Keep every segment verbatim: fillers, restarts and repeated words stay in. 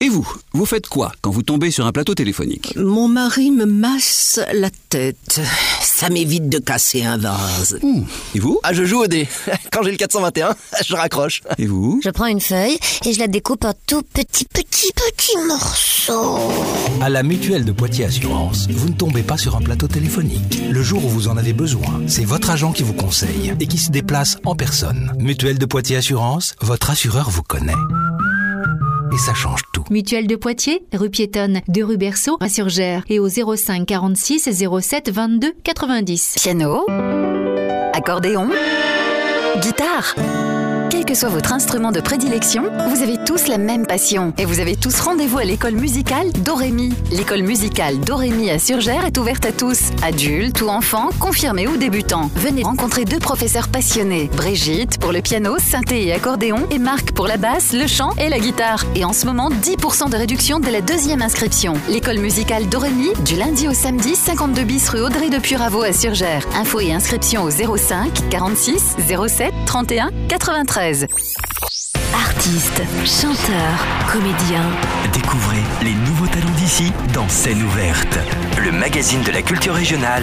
Et vous, vous faites quoi quand vous tombez sur un plateau téléphonique ? Mon mari me masse la tête. Ça m'évite de casser un vase. Mmh. Et vous ? Ah, je joue au dé. Quand j'ai le quatre cent vingt et un, je raccroche. Et vous ? Je prends une feuille et je la découpe en tout petits, petits, petits morceaux. À la Mutuelle de Poitiers Assurance, vous ne tombez pas sur un plateau téléphonique. Le jour où vous en avez besoin, c'est votre agent qui vous conseille et qui se déplace en personne. Mutuelle de Poitiers Assurance, votre assureur vous connaît. Et ça change tout. Mutuelle de Poitiers, rue piétonne, deux rue Berceau, à Surgères et au zéro cinq quarante-six zéro sept vingt-deux quatre-vingt-dix. Piano, accordéon, guitare. Quel que soit votre instrument de prédilection, vous avez tous la même passion et vous avez tous rendez-vous à l'école musicale Dorémy. L'école musicale Dorémy à Surgères est ouverte à tous, adultes ou enfants, confirmés ou débutants. Venez rencontrer deux professeurs passionnés, Brigitte pour le piano, synthé et accordéon et Marc pour la basse, le chant et la guitare. Et en ce moment, dix pour cent de réduction dès la deuxième inscription. L'école musicale Dorémy, du lundi au samedi, cinquante-deux bis rue Audrey de Puraveau à Surgères. Infos et inscriptions au zéro cinq quarante-six zéro sept trente et un quatre-vingt-treize. Artistes, chanteurs, comédiens. Découvrez les nouveaux talents d'ici dans Scène ouverte, le magazine de la culture régionale.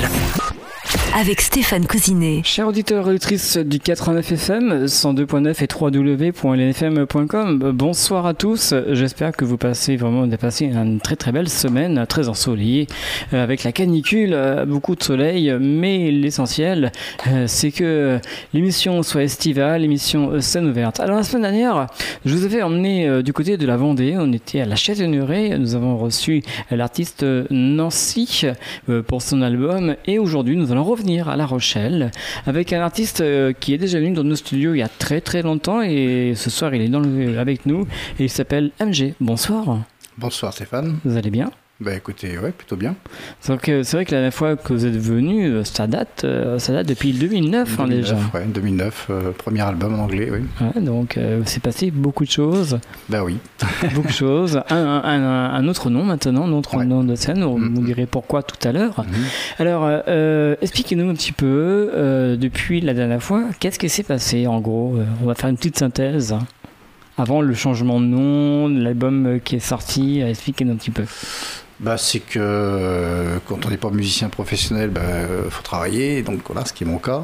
Avec Stéphane Cousinet. Chers auditeurs et auditrices du quatre-vingt-neuf F M, cent deux point neuf et w w w point l n f m point com, bonsoir à tous. J'espère que vous passez vraiment passé une très très belle semaine, très ensoleillée, avec la canicule, beaucoup de soleil, mais l'essentiel, c'est que l'émission soit estivale, l'émission Scène ouverte. Alors la semaine dernière, je vous avais emmené du côté de la Vendée, on était à la Châtaigneraie, nous avons reçu l'artiste Nancy pour son album, et aujourd'hui nous allons revenir à La Rochelle avec un artiste qui est déjà venu dans nos studios il y a très très longtemps et ce soir il est dans le, avec nous et il s'appelle M G. Bonsoir. Bonsoir Stéphane. Vous allez bien ? Bah écoutez, ouais, plutôt bien. Donc euh, c'est vrai que la dernière fois que vous êtes venu, ça date, euh, ça date depuis deux mille neuf, deux mille neuf, hein, déjà. Ouais, deux mille neuf, euh, premier album en anglais, oui. Ouais, donc euh, c'est passé beaucoup de choses. Bah oui. Beaucoup de choses. Un, un, un, un autre nom maintenant, un autre ouais. nom de scène. On mm-hmm. vous direz pourquoi tout à l'heure. Mm-hmm. Alors euh, expliquez-nous un petit peu euh, depuis la dernière fois, qu'est-ce qui s'est passé en gros. euh, On va faire une petite synthèse. Avant le changement de nom, l'album qui est sorti, expliquez-nous un petit peu. Bah, c'est que euh, quand on n'est pas musicien professionnel, bah, euh, faut travailler, donc voilà, ce qui est mon cas.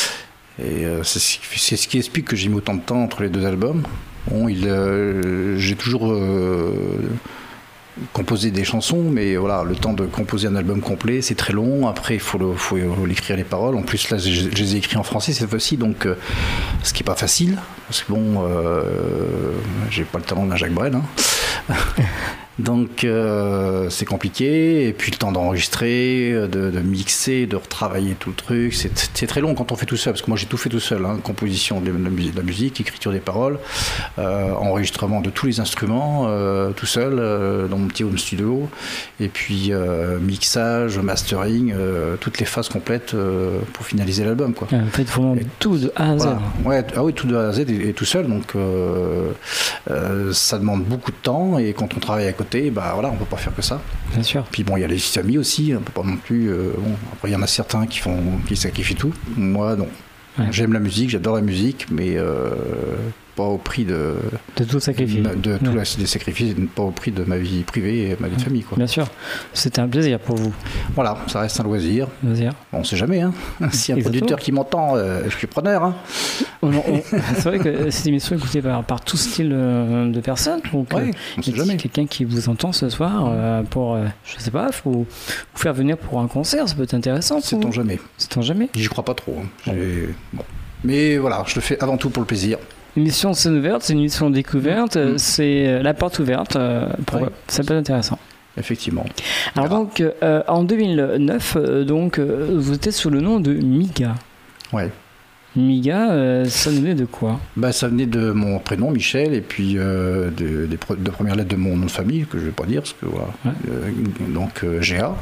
Et euh, c'est, c'est ce qui explique que j'ai mis autant de temps entre les deux albums. Bon, il, euh, j'ai toujours euh, composé des chansons, mais voilà, le temps de composer un album complet, c'est très long. Après, il faut, le, faut l'écrire les paroles. En plus, là, je, je les ai écrits en français cette fois-ci, donc euh, ce qui n'est pas facile, parce que bon, euh, j'ai pas le talent d'un Jacques Brel, hein. Donc euh, c'est compliqué, et puis le temps d'enregistrer, de, de mixer, de retravailler tout le truc, c'est, c'est très long quand on fait tout seul, parce que moi j'ai tout fait tout seul, hein, composition de, de la musique, écriture des paroles, euh, enregistrement de tous les instruments, euh, tout seul, euh, dans mon petit home studio, et puis euh, mixage, mastering, euh, toutes les phases complètes euh, pour finaliser l'album, quoi. En fait, vraiment et, tout de A à Z. Voilà. Ouais, ah oui, tout de A à Z et, et tout seul, donc euh, euh, ça demande beaucoup de temps, et quand on travaille à côté, bah voilà, on peut pas faire que ça. Bien sûr. Puis bon, il y a les amis aussi, on peut pas non plus. Euh, bon, après il y en a certains qui font, qui sacrifient tout. Moi non. Ouais. J'aime la musique, j'adore la musique, mais euh, pas au prix de de tout sacrifier. De, de tous ouais. les sacrifices, pas au prix de ma vie privée et ma vie de famille, quoi. Bien sûr. C'était un plaisir pour vous. Voilà, ça reste un loisir. Loisir. On sait jamais, hein. S'il y a un producteur qui m'entend, euh, je suis preneur, hein. On, on, c'est vrai que cette émission est écoutée par, par tout style de personnes. Donc, ouais, euh, il y a quelqu'un qui vous entend ce soir euh, pour, euh, je sais pas, faut vous faire venir pour un concert, ça peut être intéressant. Sait-on jamais. Sait-on jamais. J'y crois pas trop. Hein. J'ai... Bon. Mais voilà, je le fais avant tout pour le plaisir. L'émission Scène ouverte, c'est une émission découverte, mmh. c'est la porte ouverte. Pour... Oui. Ça peut être intéressant. Effectivement. Alors voilà. donc, euh, en deux mille neuf, euh, donc, euh, vous étiez sous le nom de Miga. Ouais. Miga, euh, ça venait de quoi ? Bah, ça venait de mon prénom, Michel, et puis euh, de, des pre- de premières lettres de mon nom de famille, que je ne vais pas dire, parce que voilà. Ouais. Euh, donc, euh, G A.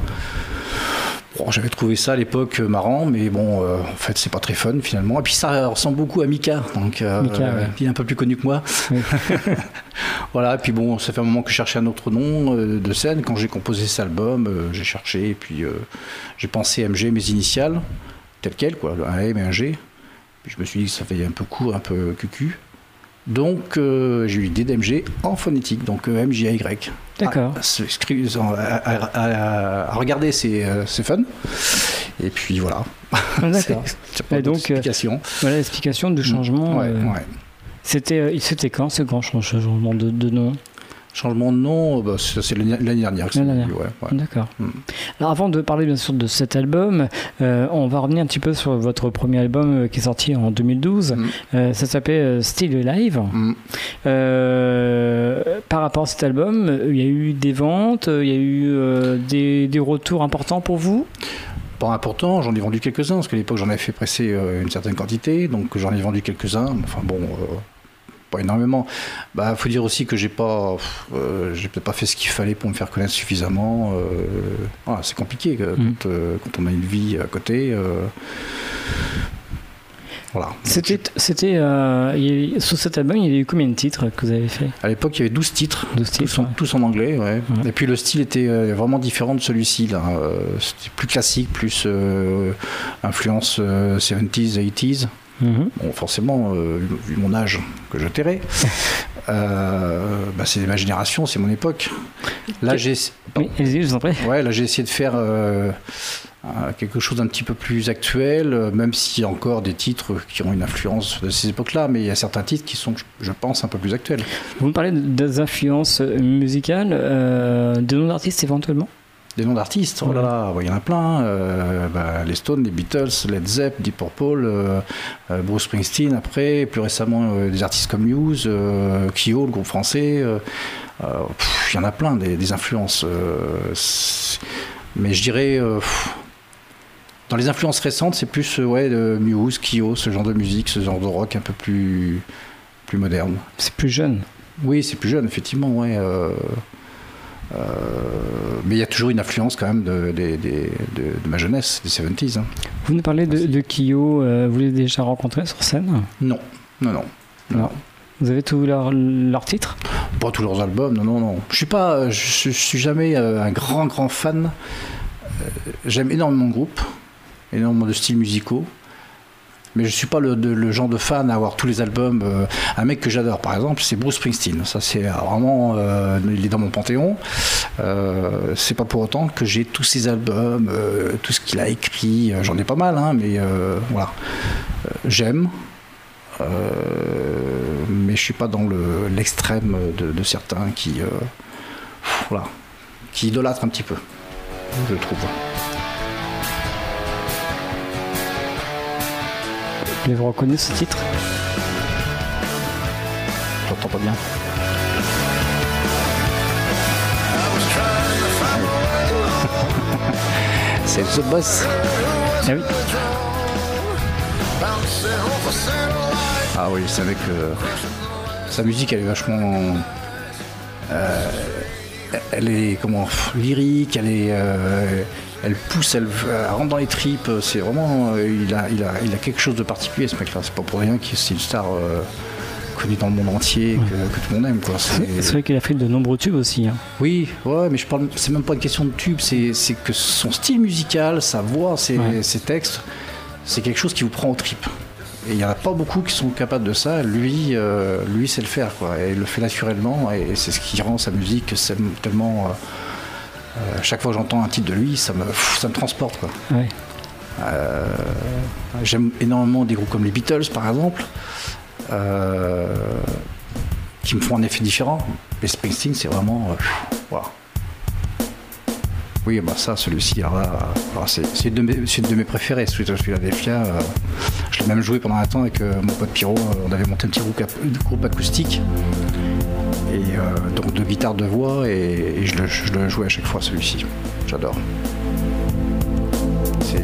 Bon, j'avais trouvé ça à l'époque marrant, mais bon, euh, en fait, c'est pas très fun finalement. Et puis ça ressemble beaucoup à Mika, donc euh, Mika, ouais. euh, il est un peu plus connu que moi. Oui. Voilà, et puis bon, ça fait un moment que je cherchais un autre nom euh, de scène. Quand j'ai composé cet album, euh, j'ai cherché, et puis euh, j'ai pensé M G, mes initiales, telles quelles, quoi, un M et un G. Puis je me suis dit que ça fait un peu court, un peu cucu. Donc euh, j'ai eu l'idée d'M G en phonétique, donc euh, M J A Y. D'accord. À, à, à, à regarder, c'est, euh, c'est fun. Et puis voilà. Ah, d'accord. c'est, c'est pas Et donc, explication. Euh, voilà l'explication du changement. Ouais, euh, ouais. C'était, euh, c'était quand ce grand changement de, de nom? Changement de nom, bah, c'est, c'est l'année, l'année dernière. L'année dernière. Ouais, ouais. D'accord. Mm. Alors avant de parler bien sûr de cet album, euh, on va revenir un petit peu sur votre premier album euh, qui est sorti en deux mille douze. Mm. Euh, ça s'appelait euh, Still Alive. Mm. Euh, par rapport à cet album, il y a eu des ventes, il y a eu euh, des, des retours importants pour vous? Pas important, j'en ai vendu quelques-uns, parce qu'à l'époque j'en avais fait presser euh, une certaine quantité, donc j'en ai vendu quelques-uns. Enfin bon... Euh... pas énormément. Bah, faut dire aussi que j'ai pas, euh, j'ai peut-être pas fait ce qu'il fallait pour me faire connaître suffisamment. Euh, voilà, c'est compliqué euh, mmh. quand, euh, quand on a une vie à côté. Euh, voilà. C'était, c'était euh, il y a, sous cet album, il y avait eu combien de titres que vous avez fait? À l'époque, il y avait douze titres, douze titres tous, ouais. en, tous en anglais. Ouais. Ouais. Et puis le style était vraiment différent de celui-ci. Là. Euh, c'était plus classique, plus euh, influence euh, soixante-dix, quatre-vingt-dix. Mmh. Bon, forcément, euh, vu mon âge que je tairais, euh, bah, c'est ma génération, c'est mon époque. Là, j'ai, oui, allez-y, je vous en prie. Ouais, là, j'ai essayé de faire euh, quelque chose d'un petit peu plus actuel, même s'il y a encore des titres qui ont une influence de ces époques-là, mais il y a certains titres qui sont, je pense, un peu plus actuels. Vous me parlez des influences musicales, euh, de noms d'artistes éventuellement? Des noms d'artistes, oh là là, il y en a plein. Euh, bah, les Stones, les Beatles, Led Zepp, Deep Purple, euh, euh, Bruce Springsteen. Après, plus récemment, euh, des artistes comme Muse, euh, Kyo, le groupe français. Euh, euh, pff, il y en a plein des, des influences. Euh, mais je dirais, euh, pff, dans les influences récentes, c'est plus euh, ouais, de Muse, Kyo, ce genre de musique, ce genre de rock un peu plus, plus moderne. C'est plus jeune. Oui, c'est plus jeune, effectivement, ouais. Euh, Euh, mais il y a toujours une influence quand même de, de, de, de, de ma jeunesse, des soixante-dix. Hein. Vous nous parlez de, de Kyo, euh, vous l'avez déjà rencontré sur scène? Non, non, non. non. Alors, vous avez tous leurs leur titres? Pas tous leurs albums, non, non, non. Je suis pas, je, je suis jamais un grand, grand fan. J'aime énormément de groupes, énormément de styles musicaux. Mais je ne suis pas le, de, le genre de fan à avoir tous les albums. Euh, un mec que j'adore, par exemple, c'est Bruce Springsteen. Ça, c'est vraiment... Euh, il est dans mon panthéon. Euh, c'est pas pour autant que j'ai tous ses albums, euh, tout ce qu'il a écrit. J'en ai pas mal, hein, mais euh, voilà. Euh, j'aime. Euh, mais je suis pas dans le, l'extrême de, de certains qui... Euh, voilà. Qui idolâtrent un petit peu, je trouve. Vous reconnaissez ce titre? J'entends pas bien. C'est The Boss. Ah oui. Ah oui, c'est avec euh, sa musique, elle est vachement, euh, elle est comment lyrique, elle est, euh, elle pousse, elle, elle rentre dans les tripes. C'est vraiment, euh, il a, il a, il a quelque chose de particulier ce mec-là. C'est pas pour rien qu'il c'est une star euh, connue dans le monde entier, que, ouais. que tout le monde aime, quoi. C'est, c'est vrai qu'il a fait de nombreux tubes aussi. Hein. Oui, ouais, mais je parle, c'est même pas une question de tube, c'est, c'est que son style musical, sa voix, ses, ouais. ses textes, c'est quelque chose qui vous prend aux tripes. Et il n'y en a pas beaucoup qui sont capables de ça. Lui, euh, lui sait le faire, quoi. Et il le fait naturellement, et c'est ce qui rend sa musique tellement. Euh, euh, chaque fois que j'entends un titre de lui, ça me, ça me transporte, quoi. Ouais. Euh, j'aime énormément des groupes comme les Beatles, par exemple, euh, qui me font un effet différent. Mais Springsteen, c'est vraiment. Euh, voilà. Oui, bah ça, celui-ci, alors là, alors c'est, c'est, une de mes, c'est une de mes préférées, Sweet of Philadelphia. Euh, je l'ai même joué pendant un temps avec euh, mon pote Pierrot. Euh, on avait monté un petit groupe, groupe acoustique, et euh, donc de guitare, de voix, et, et je, le, je le jouais à chaque fois, celui-ci. J'adore. C'est.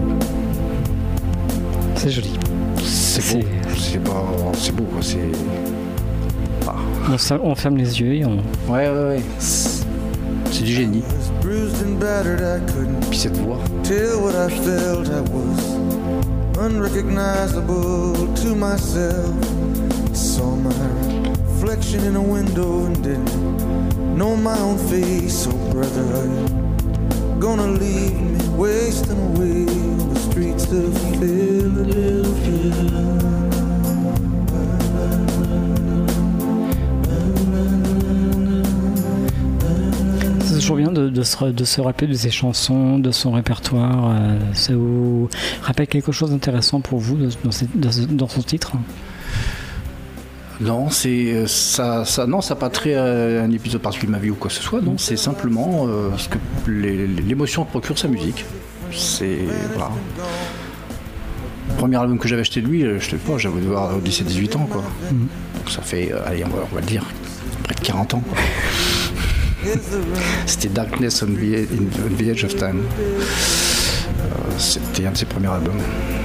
C'est joli. C'est, c'est... beau. C'est, pas... c'est beau, quoi. C'est. Ah. On, on ferme les yeux et on. Ouais, ouais, ouais. C'est... C'est du génie. Puis cette voix. Till what I felt I was unrecognizable to myself. Saw my reflection in a window and didn't know my own face. So brother, are you gonna leave me wasting away on the streets of Philadelphia? toujours bien de, de, se, de se rappeler de ses chansons, de son répertoire. Euh, ça vous rappelle quelque chose d'intéressant pour vous dans, ces, dans, dans son titre? Non, c'est ça, ça, non, ça n'a pas trait à un épisode particulier de ma vie ou quoi que ce soit. Non, c'est simplement euh, ce que les, l'émotion que procure sa musique. C'est voilà. Le premier album que j'avais acheté de lui, je sais pas, j'avais dû avoir dix-sept dix-huit ans, quoi. Mm. Donc ça fait, euh, allez, on va, on va le dire, près de quarante ans, quoi. C'était Darkness on the, on the Edge of Time. Euh, c'était un de ses premiers albums.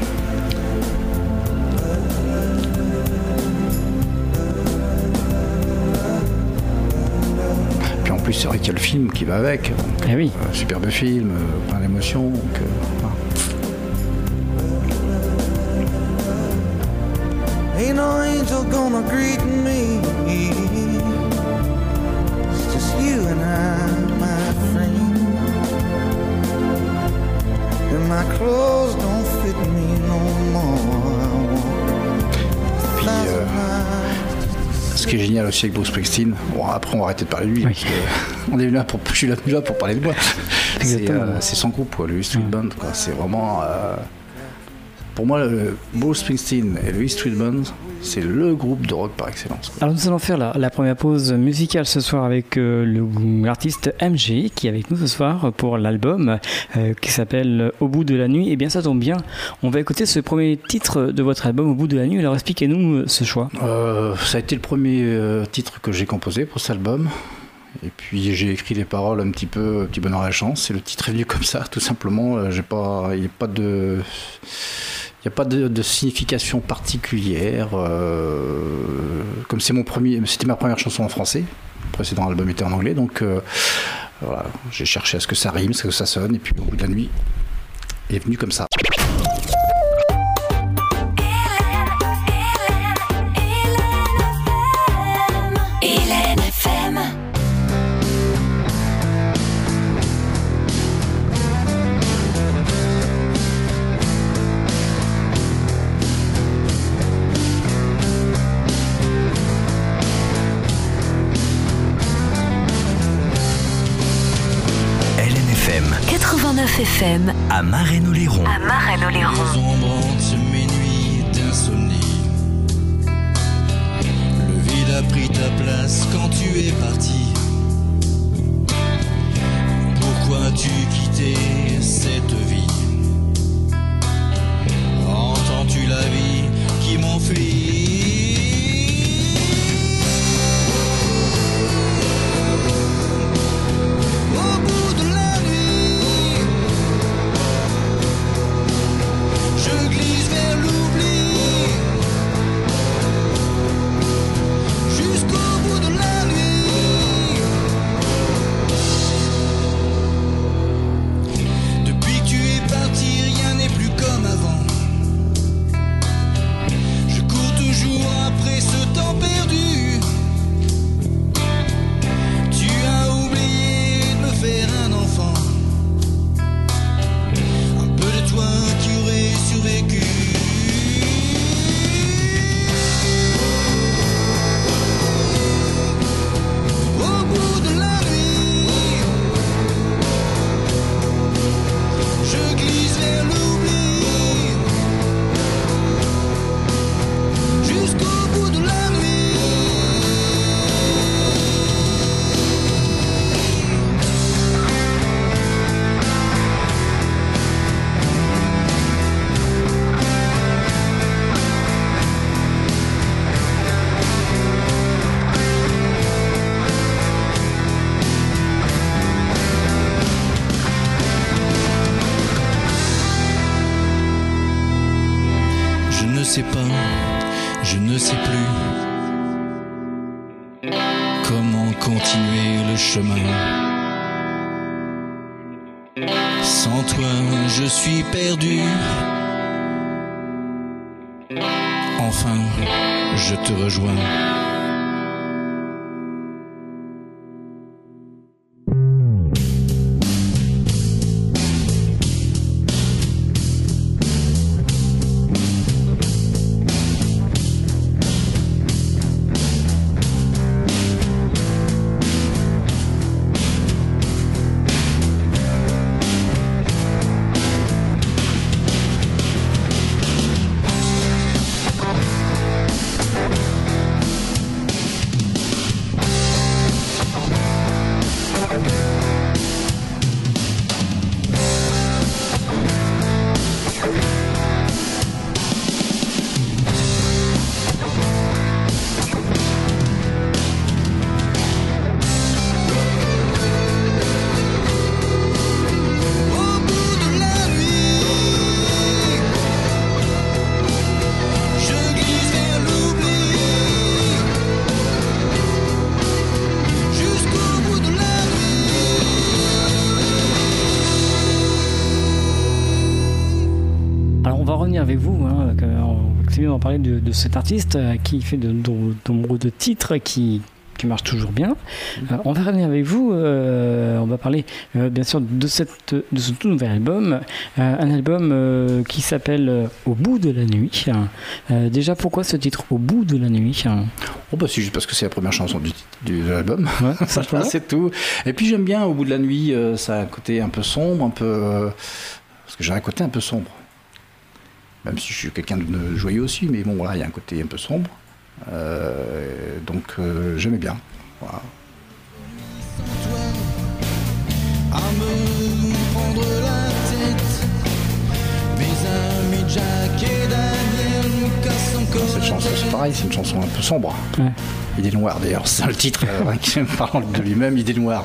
Puis en plus, c'est vrai qu'il y a le film qui va avec. Eh oui. Euh, superbe film, euh, plein d'émotions. Donc, euh, voilà. Ain't no angel gonna greet me. It's just you and I, my friend. And my clothes don't fit me no more. Puis, euh, ce qui est génial aussi avec Bruce Springsteen, bon, après on va arrêter de parler de lui, oui. Parce que on est là pour, je suis là, là pour parler de moi. C'est, euh, c'est son groupe, quoi, le E Street Band. Quoi. C'est vraiment. Euh, Pour moi, le Bruce Springsteen et le E Street Band, c'est le groupe de rock par excellence. Quoi. Alors nous allons faire la, la première pause musicale ce soir avec euh, le, l'artiste M G qui est avec nous ce soir pour l'album euh, qui s'appelle Au bout de la nuit. Et bien ça tombe bien, on va écouter ce premier titre de votre album Au bout de la nuit. Alors expliquez-nous ce choix. Euh, ça a été le premier euh, titre que j'ai composé pour cet album. Et puis j'ai écrit les paroles un petit peu, un petit bonheur à la chance. Et le titre est venu comme ça, tout simplement. J'ai pas, il n'y a pas de... Il n'y a pas de, de signification particulière. Euh, comme c'est mon premier, c'était ma première chanson en français, le précédent album était en anglais, donc euh, voilà, j'ai cherché à ce que ça rime, à ce que ça sonne, et puis au bout de la nuit, il est venu comme ça. quatre-vingt-neuf F M à Marennes-Oléron. À Marennes-Oléron. Les ombrantes mes nuits d'insomnie. Le vide a pris ta place quand tu es parti. Pourquoi as-tu quitté cette vie? Entends-tu la vie qui m'enfuit? sais pas, je ne sais plus comment continuer le chemin. Sans toi, je suis perdu. Enfin, je te rejoins. Avec vous, hein, on continue d'en parler de, de cet artiste euh, qui fait de, de, de nombreux de titres qui, qui marchent toujours bien. Euh, on va revenir avec vous, euh, on va parler euh, bien sûr de, cette, de ce tout nouvel album, euh, un album euh, qui s'appelle euh, Au bout de la nuit. Euh, déjà, pourquoi ce titre Au bout de la nuit? Oh bah c'est juste parce que c'est la première chanson du, du, de l'album, ouais, voilà, c'est tout. Et puis j'aime bien Au bout de la nuit, euh, ça a un côté un peu sombre, un peu... Euh, parce que j'ai un côté un peu sombre. Même si je suis quelqu'un de joyeux aussi, mais bon, voilà, il y a un côté un peu sombre. Euh, donc, euh, j'aimais bien. Voilà. À me prendre la tête, mes amis Jack et Daniel nous cassent encore. Cette chanson, c'est pareil, c'est une chanson un peu sombre. Ouais. Idée noire, d'ailleurs, c'est le titre euh, qui parle de lui-même, Idée noire.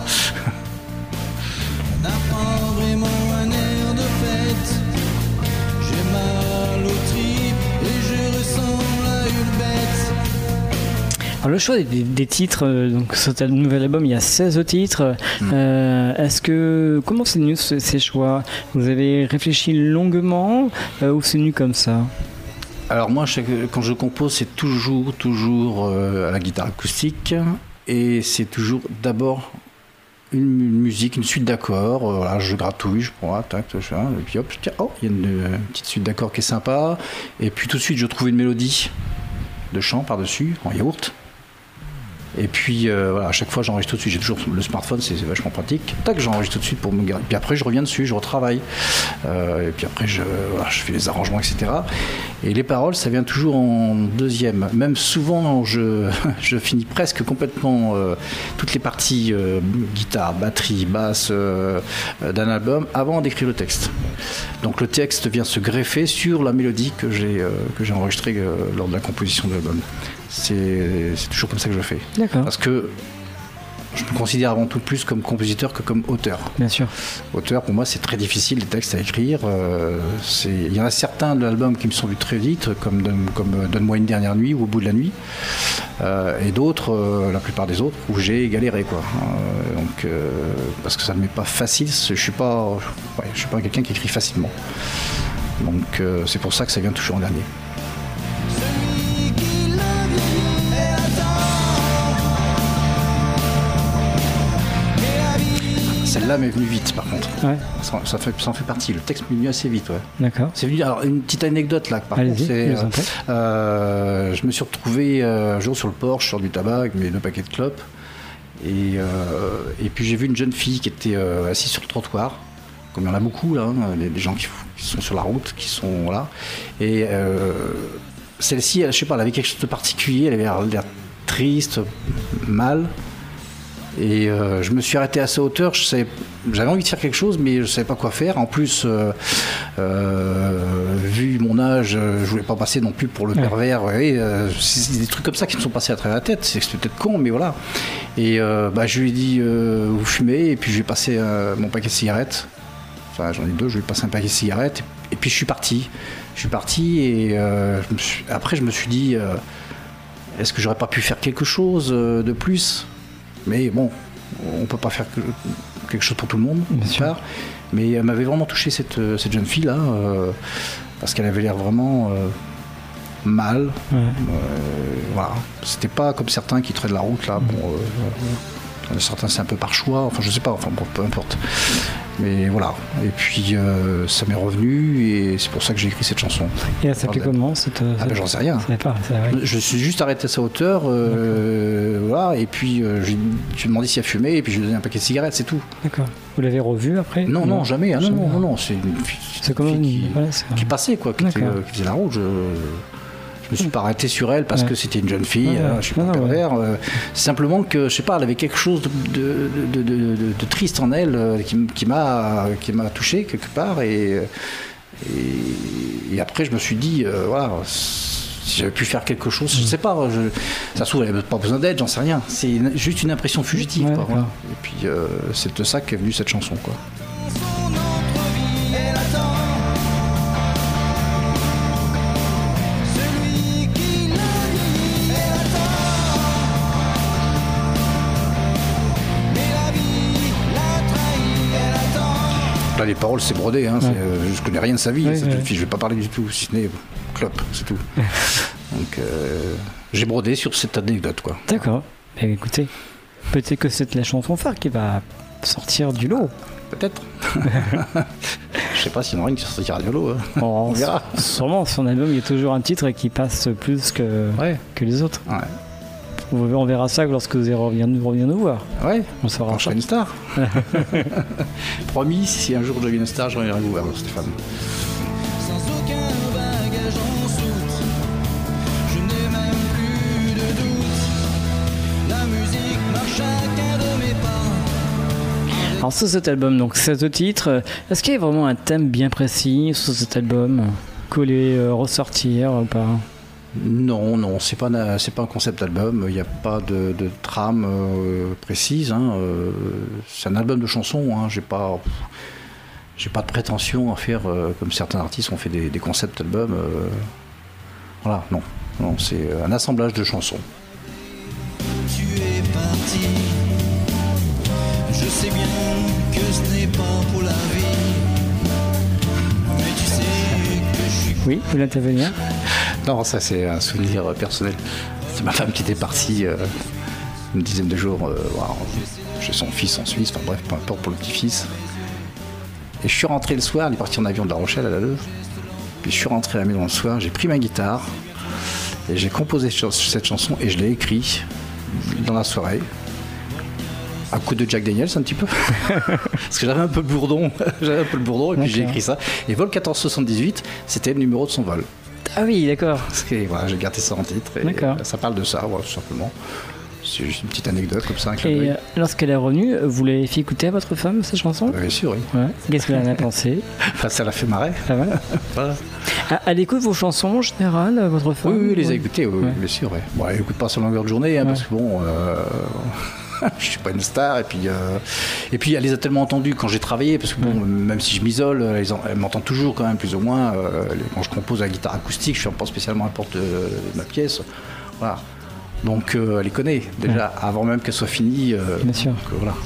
On n'a pas vraiment un air de fête. J'ai mal aux tripes et je ressemble à une bête. Alors le choix des, des titres, euh, donc sur ce nouvel album, il y a seize titres. Mmh. Euh, est-ce que comment c'est venu ce, ces choix? Vous avez réfléchi longuement euh, ou c'est venu comme ça? Alors moi, chaque, quand je compose, c'est toujours, toujours euh, à la guitare acoustique et c'est toujours d'abord une, une musique, une suite d'accords. Euh, voilà, je gratouille, je prends, tac, tac, et puis hop, tiens, oh, il y a une, une petite suite d'accords qui est sympa. Et puis tout de suite, je trouve une mélodie de chant par-dessus, en yaourt. Et puis euh, voilà, à chaque fois j'enregistre tout de suite, j'ai toujours le smartphone, c'est, c'est vachement pratique. Tac, j'enregistre tout de suite pour me garder. Puis après je reviens dessus, je retravaille. Euh, et puis après je, voilà, je fais les arrangements, et cetera. Et les paroles, ça vient toujours en deuxième. Même souvent, je, je finis presque complètement euh, toutes les parties euh, guitare, batterie, basse euh, d'un album avant d'écrire le texte. Donc le texte vient se greffer sur la mélodie que j'ai, euh, que j'ai enregistrée euh, lors de la composition de l'album. C'est, c'est toujours comme ça que je fais. D'accord. Parce que je me considère avant tout plus comme compositeur que comme auteur. Bien sûr. Auteur, pour moi, c'est très difficile, les textes à écrire. Euh, c'est... Il y en a certains de l'album qui me sont vus très vite, comme, de, comme Donne-moi une dernière nuit ou Au bout de la nuit. Euh, et d'autres, euh, la plupart des autres, où j'ai galéré, quoi. Euh, donc, euh, parce que ça ne m'est pas facile. Je ne suis pas, ouais, je suis pas quelqu'un qui écrit facilement. Donc, euh, c'est pour ça que ça vient toujours en dernier. Celle-là m'est venue vite, par contre. Ouais. Ça, ça, fait, ça en fait partie. Le texte m'est venu assez vite, ouais. D'accord. C'est venu. Alors une petite anecdote là. Par Allez-y, contre, c'est, euh, euh, je me suis retrouvé euh, un jour sur le porche, sur du tabac, avec mes deux paquets de clopes, et, euh, et puis j'ai vu une jeune fille qui était euh, assise sur le trottoir, comme il y en a beaucoup là, hein, des, des gens qui, qui sont sur la route, qui sont là, et euh, celle-ci, elle, je sais pas, elle avait quelque chose de particulier, elle avait l'air, l'air triste, mal. Et euh, je me suis arrêté à sa hauteur, je savais, j'avais envie de faire quelque chose, mais je ne savais pas quoi faire. En plus, euh, euh, vu mon âge, je ne voulais pas passer non plus pour le ouais. pervers. Et, euh, c'est des trucs comme ça qui me sont passés à travers la tête. C'est, c'est peut-être con, mais voilà. Et euh, bah, je lui ai dit, euh, vous fumez, et puis je lui ai passé euh, mon paquet de cigarettes. Enfin, j'en ai deux, je lui ai passé un paquet de cigarettes. Et puis je suis parti. Je suis parti, et euh, je me suis, après, je me suis dit, euh, est-ce que j'aurais pas pu faire quelque chose de plus ? Mais bon, on ne peut pas faire quelque chose pour tout le monde, bien sûr. Mais elle m'avait vraiment touché, cette, cette jeune fille-là, euh, parce qu'elle avait l'air vraiment euh, mal. Ouais. Euh, voilà. C'était pas comme certains qui traitent la route, là. Bon, euh, certains, c'est un peu par choix, enfin, je sais pas, enfin, bon, peu importe. Mais voilà. Et puis, euh, ça m'est revenu, et c'est pour ça que j'ai écrit cette chanson. Et elle s'appelait comment cette, ah, cette... ben, j'en sais rien. Pas, c'est vrai. Je suis juste arrêté à sa hauteur, euh, voilà, et puis euh, j'ai, j'ai demandé si elle fumait, et puis je lui ai donné un paquet de cigarettes, c'est tout. D'accord. Vous l'avez revu après ? Non, non, non jamais. Ah, non, non, non, non, c'est une fille, c'est comme une fille une... qui, voilà, c'est... qui passait, quoi, qui, était, euh, qui faisait la route. Je... Je me suis pas arrêté sur elle parce Ouais. que c'était une jeune fille, Ouais, ouais. hein, je suis pas Non, non, pervers. euh, c'est simplement que, je sais pas, elle avait quelque chose de, de, de, de, de- de triste en elle euh, qui, m- qui m'a qui m'a touché quelque part. Et, et, et après, je me suis dit, euh, voilà, si j'avais pu faire quelque chose, je sais pas, je, ça se trouve, elle n'avait pas besoin d'aide, j'en sais rien. C'est une- juste une impression fugitive. Ouais, quoi, voilà. d'accord. Et puis, euh, c'est de ça qu'est venue cette chanson, quoi. Là, les paroles, c'est brodé. Hein, Ouais. c'est, euh, je connais rien de sa vie, Ouais, cette ouais. jeune fille. Je vais pas parler du tout, si ce n'est clope, c'est tout. Donc, euh, j'ai brodé sur cette anecdote, quoi. D'accord. Eh, écoutez, peut-être que c'est la chanson phare qui va sortir du lot. Peut-être. Je sais pas s'il y en aura une qui sortira du lot. Hein. On verra. Sûrement, son album, il y a toujours un titre qui passe plus que, Ouais. que les autres. Ouais. On on verra ça lorsque vous revenez nous, revenez nous voir. Ouais. On saura Quand je ça. serai une star. Promis, si un jour je deviens une star, je reviendrai vous voir, Stéphane. Sans aucun bagage en soute, je n'ai même plus de doute. La musique marche chacun de mes pas. Alors sur cet album, donc seize titres, est-ce qu'il y a vraiment un thème bien précis sur cet album que vous voulez euh, ressortir ou pas? Non, non, c'est pas, un- c'est pas un concept album. Il n'y a pas de, de trame euh, précise. Hein, euh, c'est un album de chansons. Hein, j'ai pas, j'ai pas de prétention à faire euh, comme certains artistes ont fait des, des concept albums. euh, voilà, non, non, c'est un assemblage de chansons. Tu es parti. Je sais bien que ce n'est pas pour la vie. Mais tu sais que je suis. Oui, vous voulez intervenir? Non, ça c'est un souvenir euh, personnel. C'est ma femme qui était partie euh, une dizaine de jours euh, voilà, chez son fils en Suisse, enfin bref, peu importe pour le petit-fils. Et je suis rentré le soir, elle est partie en avion de La Rochelle à la Leuve. Puis je suis rentré à la maison le soir, j'ai pris ma guitare et j'ai composé ch- cette chanson et je l'ai écrite dans la soirée. À coup de Jack Daniels un petit peu. Parce que j'avais un peu le bourdon. j'avais un peu le bourdon et puis j'ai D'accord. écrit ça. Et Vol quatorze soixante-dix-huit, c'était le numéro de son vol. Ah oui, d'accord. Et voilà, j'ai gardé ça en titre. Et D'accord. ça parle de ça, voilà, tout simplement. C'est juste une petite anecdote comme ça, un clin Et d'œil. euh, lorsqu'elle est revenue, vous l'avez fait écouter à votre femme, cette chanson? Bien sûr, oui. Ouais. Qu'est-ce qu'elle en a pensé? Enfin, ça l'a fait marrer. Ah ouais. Voilà. Ah, Elle écoute vos chansons en général, euh, votre femme? Oui, oui, elle les a Ouais. écoutées, oui, oui, Ouais. bien sûr. Ouais. Bon, elle écoute pas sur longueur de journée, hein, parce que bon, euh, je suis pas une star. Et puis, euh, et puis, elle les a tellement entendues quand j'ai travaillé, parce que bon, même si je m'isole, elles, en- elles m'entendent toujours quand même, plus ou moins. Euh, les- quand je compose à la guitare acoustique, je suis pas spécialement à la porte de, de ma pièce. Voilà. Donc, euh, elle les connaît déjà, avant même qu'elle soit finie. Euh, Bien sûr. donc, euh, voilà.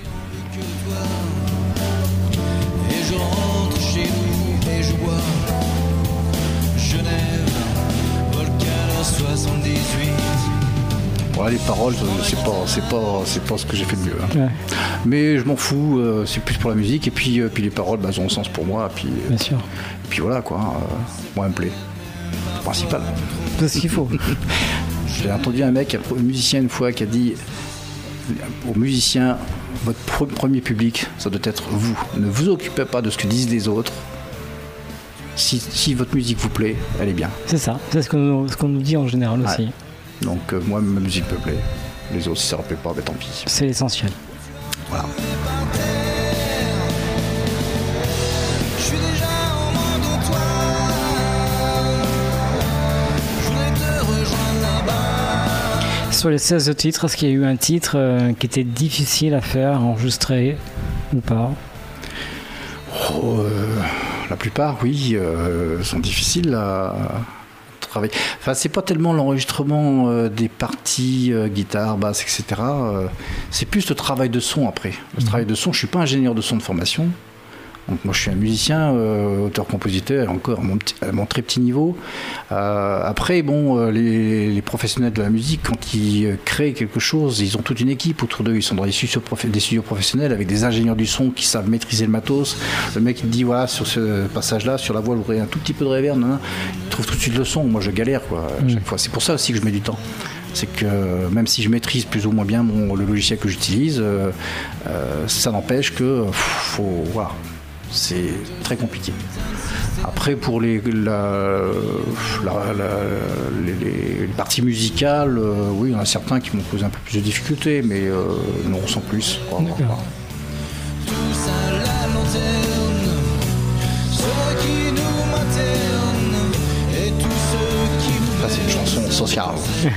Et je rentre chez nous et je bois. Genève, Volcan soixante-dix-huit. Voilà, les paroles, euh, c'est pas, c'est pas, c'est pas ce que j'ai fait de mieux. hein. Ouais. Mais je m'en fous, euh, c'est plus pour la musique. Et puis, euh, puis les paroles, bah, elles ont un sens pour moi. Puis, Bien sûr. et puis voilà quoi. euh, moi, elle me plaît. C'est le principal. Tout ce qu'il faut. J'ai entendu un mec, un musicien une fois, qui a dit aux musiciens, votre pre- premier public, ça doit être vous. Ne vous occupez pas de ce que disent les autres. Si, si votre musique vous plaît, elle est bien. C'est ça. C'est ce qu'on nous, ce qu'on nous dit en général Ouais. aussi. Donc euh, moi, ma musique me plaît. Les autres, si ça leur plaît pas, ben tant pis. C'est l'essentiel. Voilà. Je suis déjà en manque de toi. Je voudrais te rejoindre là-bas. Sur les seize titres, est-ce qu'il y a eu un titre euh, qui était difficile à faire, à enregistrer ou pas? Oh, euh, la plupart, oui, euh, sont difficiles à travailler. Enfin, c'est pas tellement l'enregistrement euh, des parties euh, guitare, basse, et cetera. Euh, c'est plus le travail de son après. Le travail de son, je suis pas ingénieur de son de formation. Donc moi je suis un musicien, euh, auteur-compositeur, encore à mon, petit- à mon très petit niveau. Euh, après, bon, euh, les, les professionnels de la musique, quand ils euh, créent quelque chose, ils ont toute une équipe autour d'eux. Ils sont dans les studios, prof- des studios professionnels avec des ingénieurs du son qui savent maîtriser le matos. Le mec il te dit, voilà, sur ce passage-là, sur la voix, vous aurez un tout petit peu de reverb, nan, nan. Il trouve tout de suite le son. Moi je galère quoi, à chaque fois. C'est pour ça aussi que je mets du temps. C'est que euh, même si je maîtrise plus ou moins bien mon, le logiciel que j'utilise, euh, euh, ça n'empêche que pff, faut, voilà. C'est très compliqué. Après, pour les, la, la, la, les, les parties musicales, euh, oui, il y en a certains qui m'ont posé un peu plus de difficultés, mais euh, non, sans plus. Quoi. D'accord. Tous à la lanterne, ceux qui nous maternent et tous ceux qui nous... Ça, c'est une chanson sociale.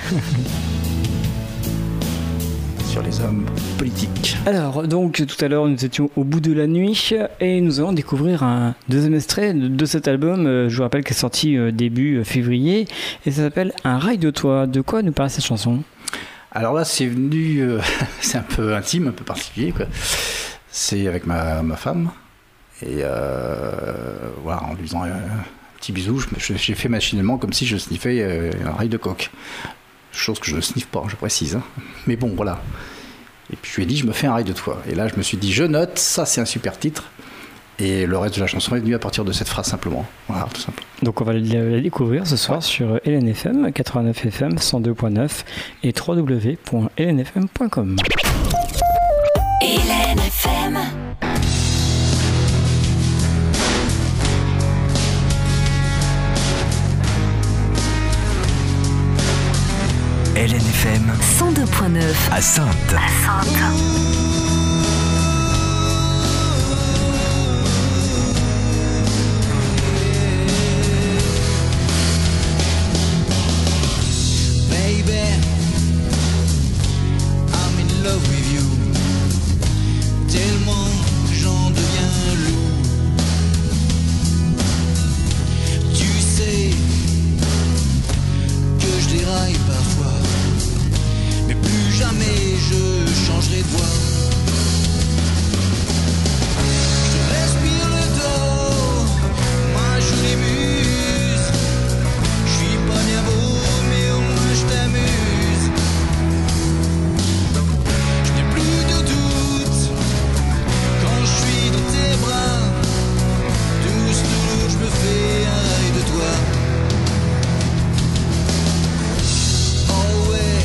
Sur les hommes politiques. Alors, donc, tout à l'heure, nous étions au bout de la nuit et nous allons découvrir un deuxième extrait de, de cet album. Euh, je vous rappelle qu'il est sorti euh, début euh, février et ça s'appelle Un rail de toi. De quoi nous parle cette chanson ? Alors là, c'est venu, euh, c'est un peu intime, un peu particulier, quoi. C'est avec ma, ma femme et euh, voilà, en lui faisant un petit bisou, je, j'ai fait machinalement comme si je sniffais euh, un rail de coke. Chose que je ne sniffe pas, je précise. Hein. Mais bon, voilà. Et puis je lui ai dit, je me fais un rail de toi. Et là, je me suis dit, je note, ça c'est un super titre. Et le reste de la chanson est venu à partir de cette phrase simplement. Voilà, tout simple. Donc on va la découvrir ce soir sur L N F M, quatre-vingt-neuf F M, cent deux point neuf et w w w point l n f m point com. L N F M. L N F M cent deux point neuf à Saintes. À Saintes. Baby, I'm in love with you. Tellement j'en deviens loup. Tu sais que je déraille parfois, mais plus jamais je changerai de voix. Je te respire le dos, ma jolie muse. Je suis pas bien beau, mais au moins je t'amuse. Je n'ai plus de doute quand je suis dans tes bras. Douce, douce, je me fais un rail de toi. Oh ouais,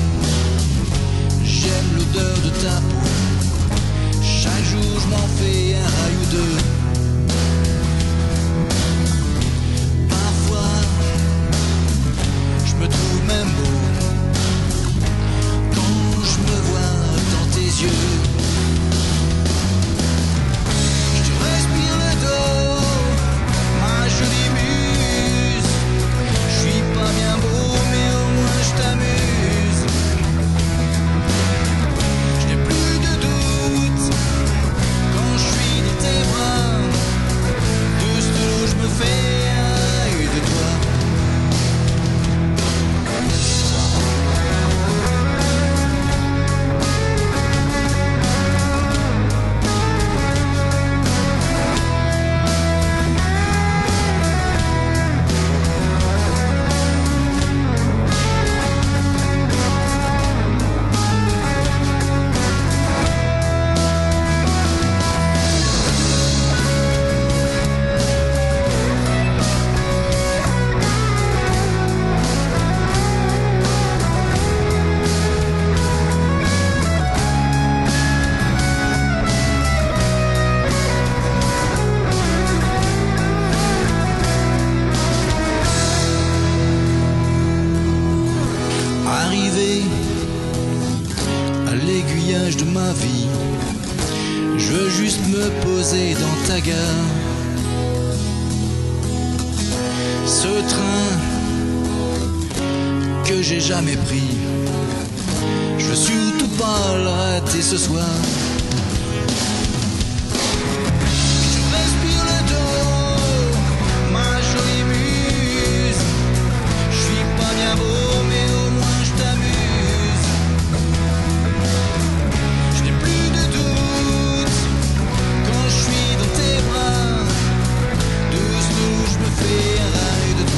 j'aime l'odeur de ta peau. Chaque jour je m'en fais un rail ou deux. Parfois je me trouve même beau quand je me vois dans tes yeux. Je te respire le dos, ma jolie muse. Je suis pas bien beau, mais au moins je t'amuse. Je n'ai plus de doute quand je suis dans tes bras. De ce lot, je me fais un rail de toi. Arrivé à l'aiguillage de ma vie, je veux juste me poser dans ta gare. Ce train que j'ai jamais pris, je veux surtout pas le rater ce soir. Je te respire le dos, ma jolie muse. Je suis pas bien beau, mais au moins je t'amuse. Je n'ai plus de doute quand je suis dans tes bras. Douce, je me fais un rail de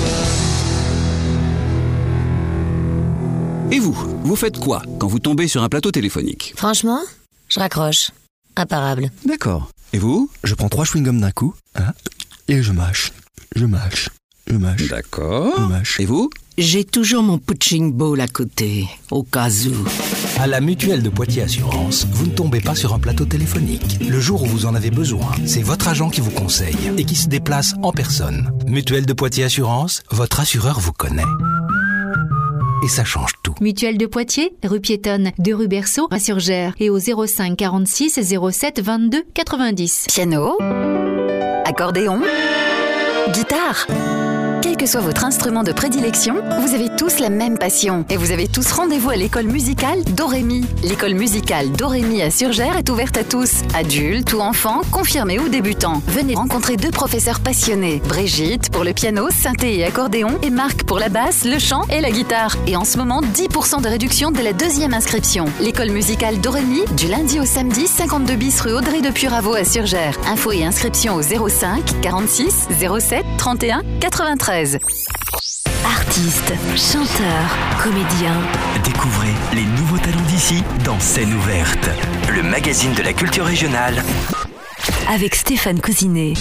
toi. Et vous, vous faites quoi quand vous tombez sur un plateau téléphonique ? Franchement, je raccroche. Imparable. D'accord. Et vous ? Je prends trois chewing-gums d'un coup, hein, et je mâche, je mâche, je mâche. D'accord. Je mâche. Et vous ? J'ai toujours mon punching ball à côté, au cas où. À la Mutuelle de Poitiers Assurance, vous ne tombez pas sur un plateau téléphonique. Le jour où vous en avez besoin, c'est votre agent qui vous conseille et qui se déplace en personne. Mutuelle de Poitiers Assurance, votre assureur vous connaît. Et ça change tout. Mutuelle de Poitiers, rue piétonne de rue Berceau à Surgères et au zéro cinq quarante-six zéro sept vingt-deux quatre-vingt-dix. Piano, accordéon, guitare. Quel que soit votre instrument de prédilection, vous avez tous la même passion et vous avez tous rendez-vous à l'école musicale Dorémy. L'école musicale Dorémy à Surgères est ouverte à tous, adultes ou enfants, confirmés ou débutants. Venez rencontrer deux professeurs passionnés, Brigitte pour le piano, synthé et accordéon et Marc pour la basse, le chant et la guitare. Et en ce moment, dix pour cent de réduction dès la deuxième inscription. L'école musicale Dorémy, du lundi au samedi, cinquante-deux bis rue Audrey de Puraveau à Surgères. Infos et inscriptions au zéro cinq quarante-six zéro sept trente et un quatre-vingt-treize. Artistes, chanteurs, comédiens. Découvrez les nouveaux talents d'ici dans Scène ouverte, le magazine de la culture régionale. Avec Stéphane Cousinet.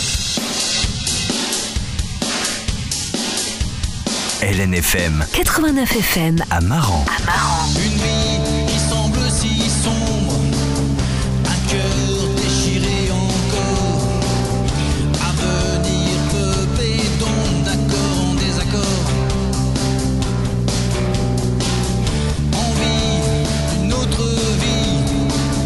L N F M quatre-vingt-neuf F M à Maran. À Maran. Une vie qui semble si sombre, un cœur déchiré encore, à venir peuplé d'ondes, d'accord en désaccord. Envie d'une autre vie,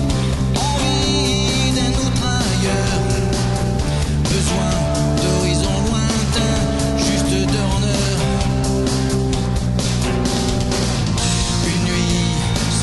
envie d'un autre ailleurs, besoin d'horizons lointains, juste d'heure en heure. Une nuit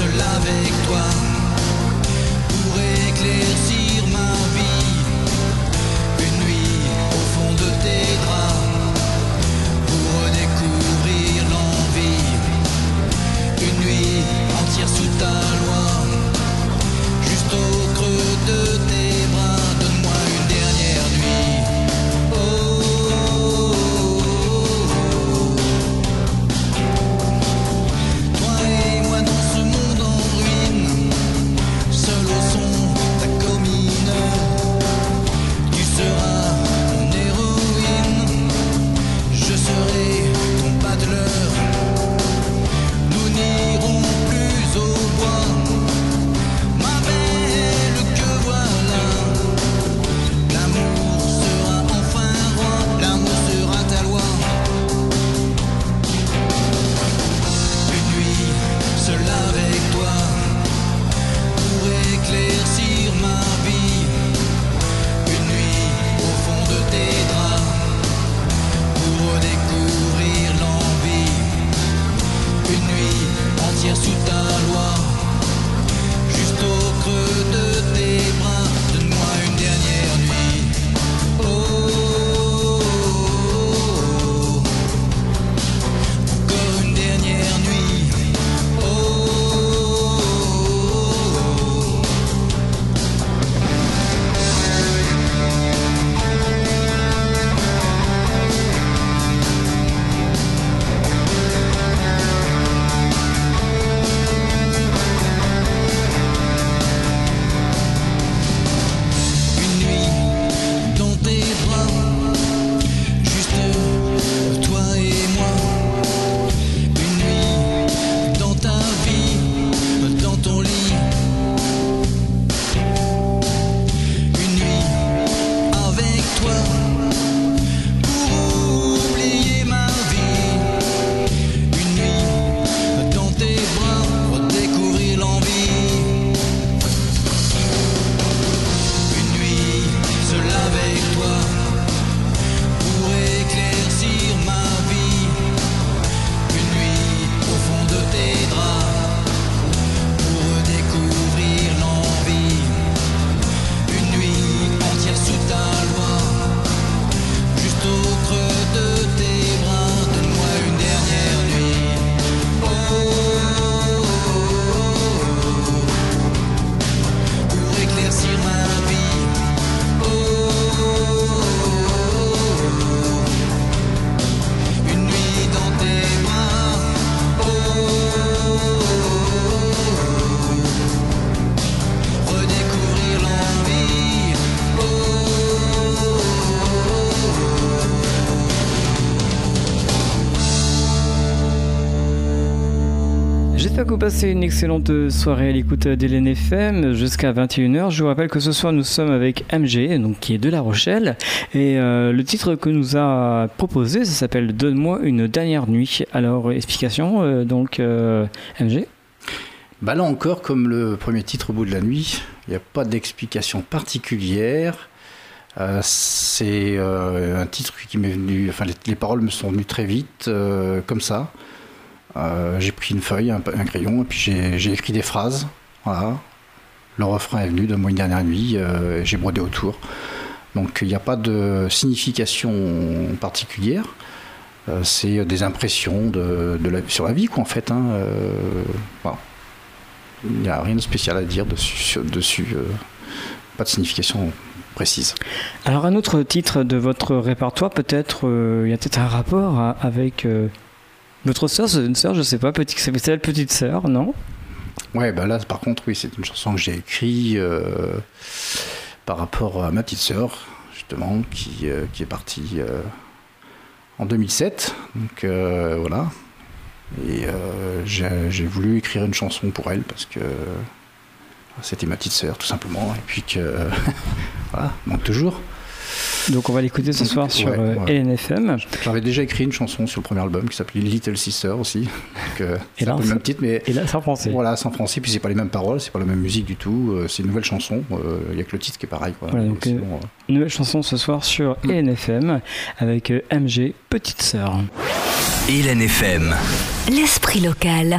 J'espère que vous passez une excellente soirée à l'écoute d'Hélène F M jusqu'à vingt et une heures. Je vous rappelle que ce soir nous sommes avec M G, donc qui est de La Rochelle, et euh, le titre que nous a proposé, ça s'appelle Donne-moi une dernière nuit. Alors explication, euh, donc euh, M G. Bah là encore, comme le premier titre Au bout de la nuit, il n'y a pas d'explication particulière. Euh, c'est euh, un titre qui m'est venu, enfin les, les paroles me sont venues très vite, euh, comme ça. Euh, j'ai pris une feuille, un, un crayon, et puis j'ai, j'ai écrit des phrases. Voilà. Le refrain est venu, Donne-moi une dernière nuit, euh, j'ai brodé autour. Donc il n'y a pas de signification particulière. Euh, c'est des impressions de, de la, sur la vie, quoi, en fait. Hein. Euh, voilà. Il n'y a rien de spécial à dire dessus, dessus euh, pas de signification précise. Alors un autre titre de votre répertoire, peut-être, euh, il y a peut-être un rapport à, avec euh, votre sœur, c'est une sœur, je sais pas, petit, c'est elle petite sœur, non? Ouais, bah là par contre, oui, c'est une chanson que j'ai écrite euh, par rapport à ma petite sœur, justement, qui, euh, qui est partie euh, en deux mille sept, donc euh, voilà. Et euh, j'ai, j'ai voulu écrire une chanson pour elle parce que c'était ma petite sœur tout simplement, et puis que voilà, manque toujours. Donc on va l'écouter ce soir sur ouais, euh, ouais. Hélène F M. J'avais déjà écrit une chanson sur le premier album qui s'appelait Little Sister aussi. Donc, euh, c'est un peu le même titre, mais et là c'est en français. Voilà, c'est en français, puis c'est pas les mêmes paroles, c'est pas la même musique du tout. Euh, c'est une nouvelle chanson. Il euh, y a que le titre qui est pareil. Quoi. Voilà, donc, sinon, euh, euh... nouvelle chanson ce soir sur mm. Hélène F M avec euh, M G, petite sœur. Hélène F M. L'esprit local.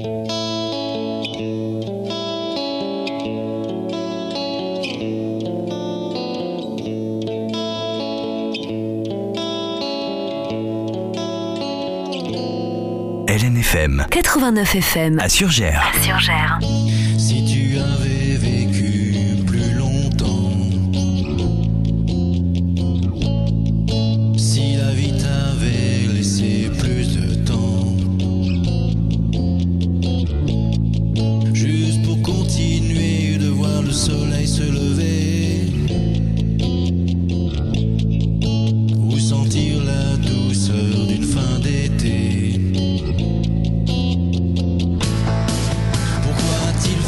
Hélène F M. quatre-vingt-neuf F M. À Surgères. À Surgères. Si tu avais vécu plus longtemps, si la vie t'avait laissé plus de temps, juste pour continuer de voir le soleil se lever, ou sentir la douceur d'une fin d'été. Pourquoi a-t-il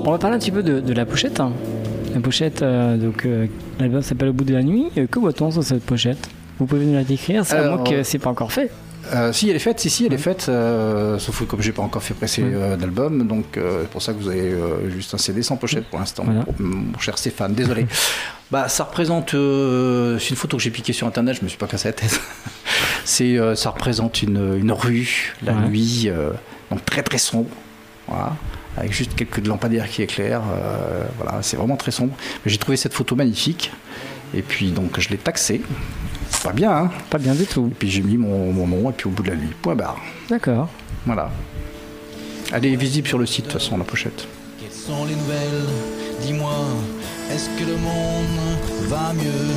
On va parler un petit peu de, de la pochette. Hein. La pochette, euh, donc, euh, l'album s'appelle Au bout de la nuit. Euh, que voit-on sur cette pochette? Vous pouvez nous la décrire? C'est à moi que c'est pas encore fait. Euh, si elle est faite, si si elle ouais. est faite, euh, sauf que comme j'ai pas encore fait presser ouais. euh, d'album, donc euh, c'est pour ça que vous avez euh, juste un C D sans pochette pour l'instant, voilà. pour, mon cher Stéphane, désolé. Bah ça représente, euh, c'est une photo que j'ai piquée sur internet, je me suis pas cassé la tête. c'est, euh, ça représente une, une rue, la ouais. nuit, euh, donc très très sombre, voilà, avec juste quelques lampadaires qui éclairent, euh, voilà, c'est vraiment très sombre. Mais j'ai trouvé cette photo magnifique, et puis donc je l'ai taxée. Pas bien, hein? Pas bien du tout. Et puis j'ai mis mon, mon nom et puis au bout de la nuit, point barre. D'accord. Voilà. Elle est visible sur le site de toute façon, la pochette. Quelles sont les nouvelles? Dis-moi, est-ce que le monde va mieux?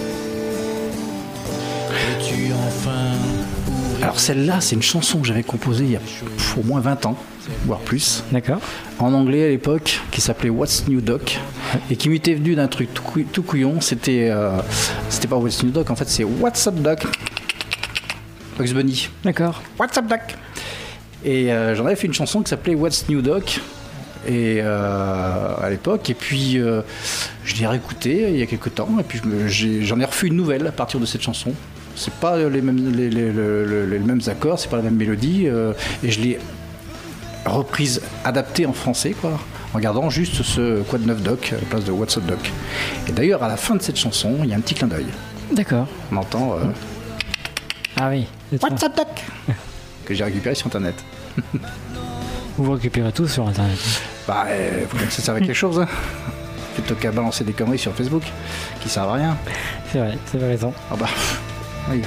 Es-tu enfin? Alors celle-là, c'est une chanson que j'avais composée il y a au moins vingt ans, voire plus. D'accord. En anglais à l'époque, qui s'appelait What's New Doc, et qui m'était venu d'un truc tout, cou- tout couillon. C'était, euh, c'était pas What's New Doc, en fait c'est What's Up Doc, Bugs Bunny. D'accord. What's Up Doc. Et euh, j'en avais fait une chanson qui s'appelait What's New Doc, et euh, à l'époque, et puis euh, je l'ai réécoutée il y a quelques temps, et puis je me, j'ai, j'en ai refait une nouvelle à partir de cette chanson. C'est pas les mêmes, les, les, les, les, les mêmes accords, c'est pas la même mélodie, euh, et je l'ai reprise, adaptée en français, quoi, en gardant juste ce Quad neuf Doc à la place de What's Up Doc. Et d'ailleurs, à la fin de cette chanson, il y a un petit clin d'œil. D'accord. On entend euh, ah oui. What's Up Doc que j'ai récupéré sur internet. Vous récupérez tout sur internet. Bah, euh, faut bien que ça serve à quelque chose, hein. Plutôt qu'à balancer des conneries sur Facebook qui servent à rien. C'est vrai, c'est vrai raison. Ah bah, oui.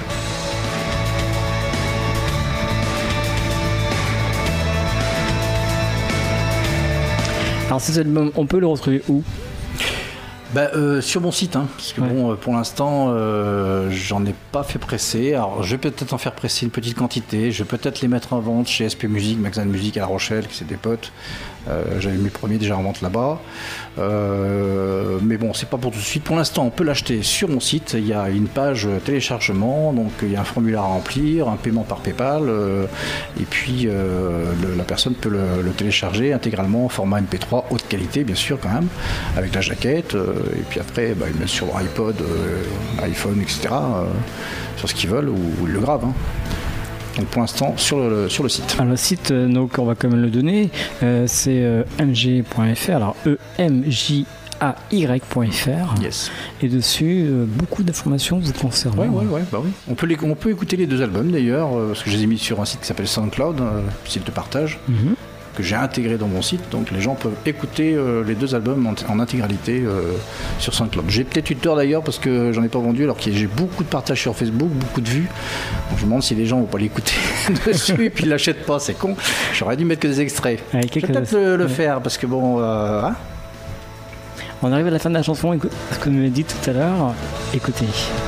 Alors cet album, on peut le retrouver où? Bah, euh, sur mon site, hein, parce que ouais. bon, pour l'instant, euh, j'en ai pas fait presser. Alors, je vais peut-être en faire presser une petite quantité. Je vais peut-être les mettre en vente chez S P Musique, magasin de musique à La Rochelle, qui c'est des potes. Euh, j'avais mis le premier déjà en vente là-bas. Euh, mais bon, c'est pas pour tout de suite. Pour l'instant, on peut l'acheter sur mon site. Il y a une page téléchargement, donc il y a un formulaire à remplir, un paiement par PayPal, euh, et puis euh, le, la personne peut le, le télécharger intégralement en format M P trois, haute qualité, bien sûr, quand même, avec la jaquette. Euh, et puis après, bah, ils le mettent sur leur iPod, euh, iPhone, et cetera, euh, sur ce qu'ils veulent, ou, ou ils le gravent. Hein. Donc pour l'instant sur le, sur le site. Alors le site, donc on va quand même le donner, euh, c'est euh, m g point f r, alors e m j a y point f r. Yes. Et dessus, euh, beaucoup d'informations vous concernant. Oui, oui, oui. Bah oui. On, peut les, on peut écouter les deux albums d'ailleurs, euh, parce que je les ai mis sur un site qui s'appelle SoundCloud, euh, site de partage. Mm-hmm. Que j'ai intégré dans mon site, donc les gens peuvent écouter euh, les deux albums en, en intégralité euh, sur SoundCloud. J'ai peut-être eu tort d'ailleurs parce que j'en ai pas vendu, alors que j'ai beaucoup de partages sur Facebook, beaucoup de vues. Donc je me demande si les gens vont pas l'écouter dessus et puis ils l'achètent pas, c'est con. J'aurais dû mettre que des extraits. Ouais, je vais peut-être le, le ouais. faire parce que bon. Euh, hein On arrive à la fin de la chanson, écoute, ce que vous m'avez dit tout à l'heure. Écoutez.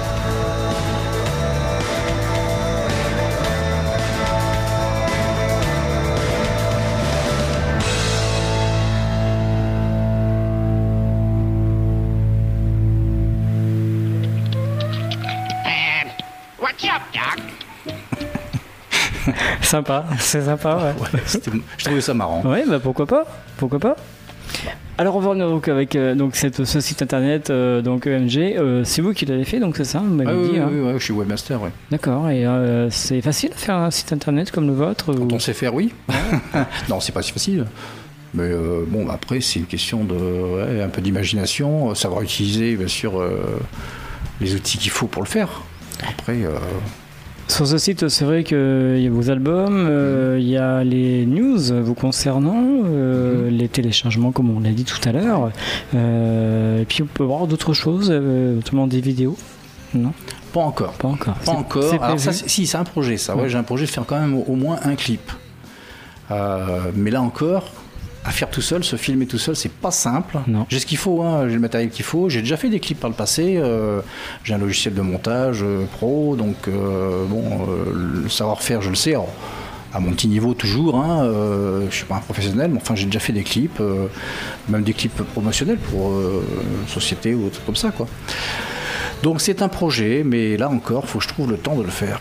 Sympa, c'est sympa, ouais. ouais je trouvais ça marrant. Ouais, bah pourquoi pas, pourquoi pas. Alors on va revenir donc avec euh, donc cette, ce site internet, euh, donc E M G. Euh, c'est vous qui l'avez fait, donc c'est ça, vous m'avez ah, dit. Oui, hein. oui, oui, je suis webmaster, oui. D'accord. Et euh, c'est facile de faire un site internet comme le vôtre? Quand ou... on sait faire, oui. Non, c'est pas si facile. Mais euh, bon, après, c'est une question de ouais, un peu d'imagination, savoir utiliser, bien sûr, euh, les outils qu'il faut pour le faire. Après. Euh... Sur ce site, c'est vrai qu'il y a vos albums, euh, il y a les news vous concernant, euh, mmh. les téléchargements, comme on l'a dit tout à l'heure. Euh, et puis on peut voir d'autres choses, euh, notamment des vidéos. Non ? Pas encore. Pas encore. Pas c'est, encore. C'est Alors ça, c'est, si, c'est un projet, ça. Ouais. Ouais, j'ai un projet de faire quand même au, au moins un clip. Euh, mais là encore, à faire tout seul, se filmer tout seul, c'est pas simple. Non. J'ai ce qu'il faut, hein, j'ai le matériel qu'il faut. J'ai déjà fait des clips par le passé. Euh, j'ai un logiciel de montage euh, pro, donc euh, bon, euh, le savoir-faire, je le sais. Alors, à mon petit niveau toujours. Hein, euh, je suis pas un professionnel, mais enfin, j'ai déjà fait des clips, euh, même des clips promotionnels pour euh, société ou autre comme ça, quoi. Donc c'est un projet, mais là encore, il faut que je trouve le temps de le faire, quoi. Donc,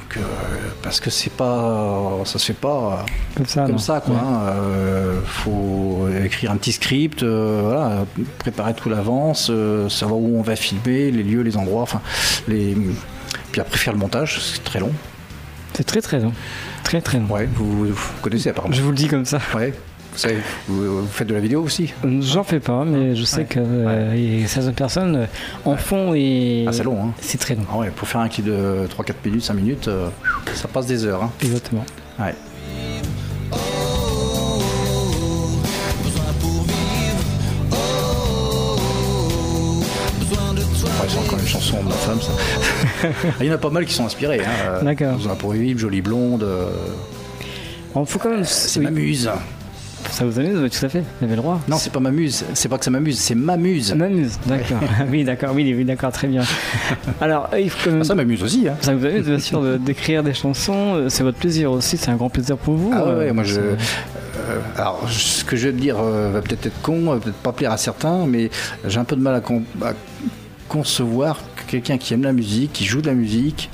que parce que c'est pas, ça se fait pas comme ça, comme non. ça quoi. Ouais. Hein. Euh, faut écrire un petit script, euh, voilà, préparer tout l'avance, euh, savoir où on va filmer, les lieux, les endroits, enfin les. Puis après faire le montage, c'est très long. C'est très très long, très très long. Ouais, vous, vous connaissez apparemment. Je vous le dis comme ça. Ouais. Vous savez, vous, vous faites de la vidéo aussi? J'en fais pas, mais je sais ouais. que euh, ouais. certaines personnes en font et ah, c'est long, hein. C'est très long. Ah ouais, pour faire un clip de trois quatre minutes, cinq minutes, euh, ça passe des heures. Hein. Exactement. Ouais. Ouais, c'est encore une chanson de ma femme, ça. Il y en a pas mal qui sont inspirés. Hein. D'accord. Besoin pour vivre, Jolie Blonde. Euh... On faut quand même. C'est oui. ma muse. Ça vous amuse, oui, tout à fait, vous avez le droit. Non, c'est pas ma muse, c'est pas que ça m'amuse, c'est ma muse. M'amuse, d'accord. oui, d'accord, oui, oui, d'accord, très bien. Alors, il faut quand même... Ça m'amuse aussi. Hein. Ça vous amuse, bien sûr, de, d'écrire des chansons, c'est votre plaisir aussi, c'est un grand plaisir pour vous. Ah ouais, euh, moi je... Euh, alors, ce que je vais te dire euh, va peut-être être con, va peut-être pas plaire à certains, mais j'ai un peu de mal à, con- à concevoir que quelqu'un qui aime la musique, qui joue de la musique,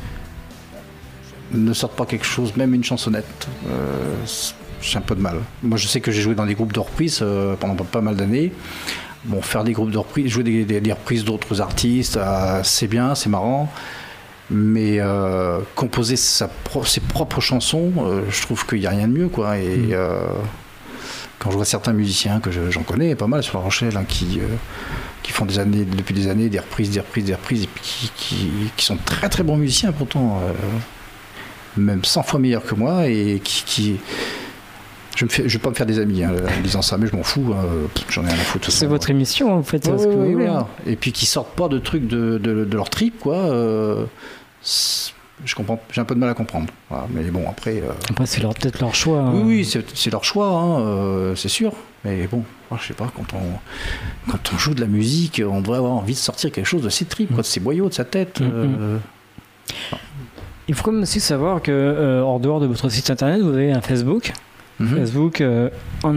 ne sorte pas quelque chose, même une chansonnette. Euh, j'ai un peu de mal. Moi, je sais que j'ai joué dans des groupes de reprises euh, pendant pas mal d'années. Bon, faire des groupes de reprises, jouer des, des, des reprises d'autres artistes, euh, c'est bien, c'est marrant. Mais euh, composer sa pro- ses propres chansons, euh, je trouve qu'il n'y a rien de mieux, quoi. Et mmh. euh, quand je vois certains musiciens que je, j'en connais pas mal sur La Rochelle, hein, qui, euh, qui font des années, depuis des années des reprises, des reprises, des reprises, et puis qui, qui, qui sont très très bons musiciens pourtant, euh, même cent fois meilleurs que moi, et qui, qui je ne vais pas me faire des amis hein, en disant ça, mais je m'en fous, hein, j'en ai rien à foutre. C'est votre émission, hein, vous faites ouais, ce que vous voulez. Voilà. Et puis qui sortent pas de trucs de, de, de leur trip, quoi. Euh, je comprends, j'ai un peu de mal à comprendre. Voilà, mais bon, après. Euh... Après, c'est leur, peut-être leur choix. Hein. Oui, oui, c'est, c'est leur choix, hein, euh, c'est sûr. Mais bon, moi, je sais pas, quand on, quand on joue de la musique, on devrait avoir envie de sortir quelque chose de ses tripes, quoi, de ses boyaux, de sa tête. Mm-hmm. Euh... Il faut quand même aussi savoir que, euh, hors dehors de votre site internet, vous avez un Facebook. Mm-hmm. Facebook euh,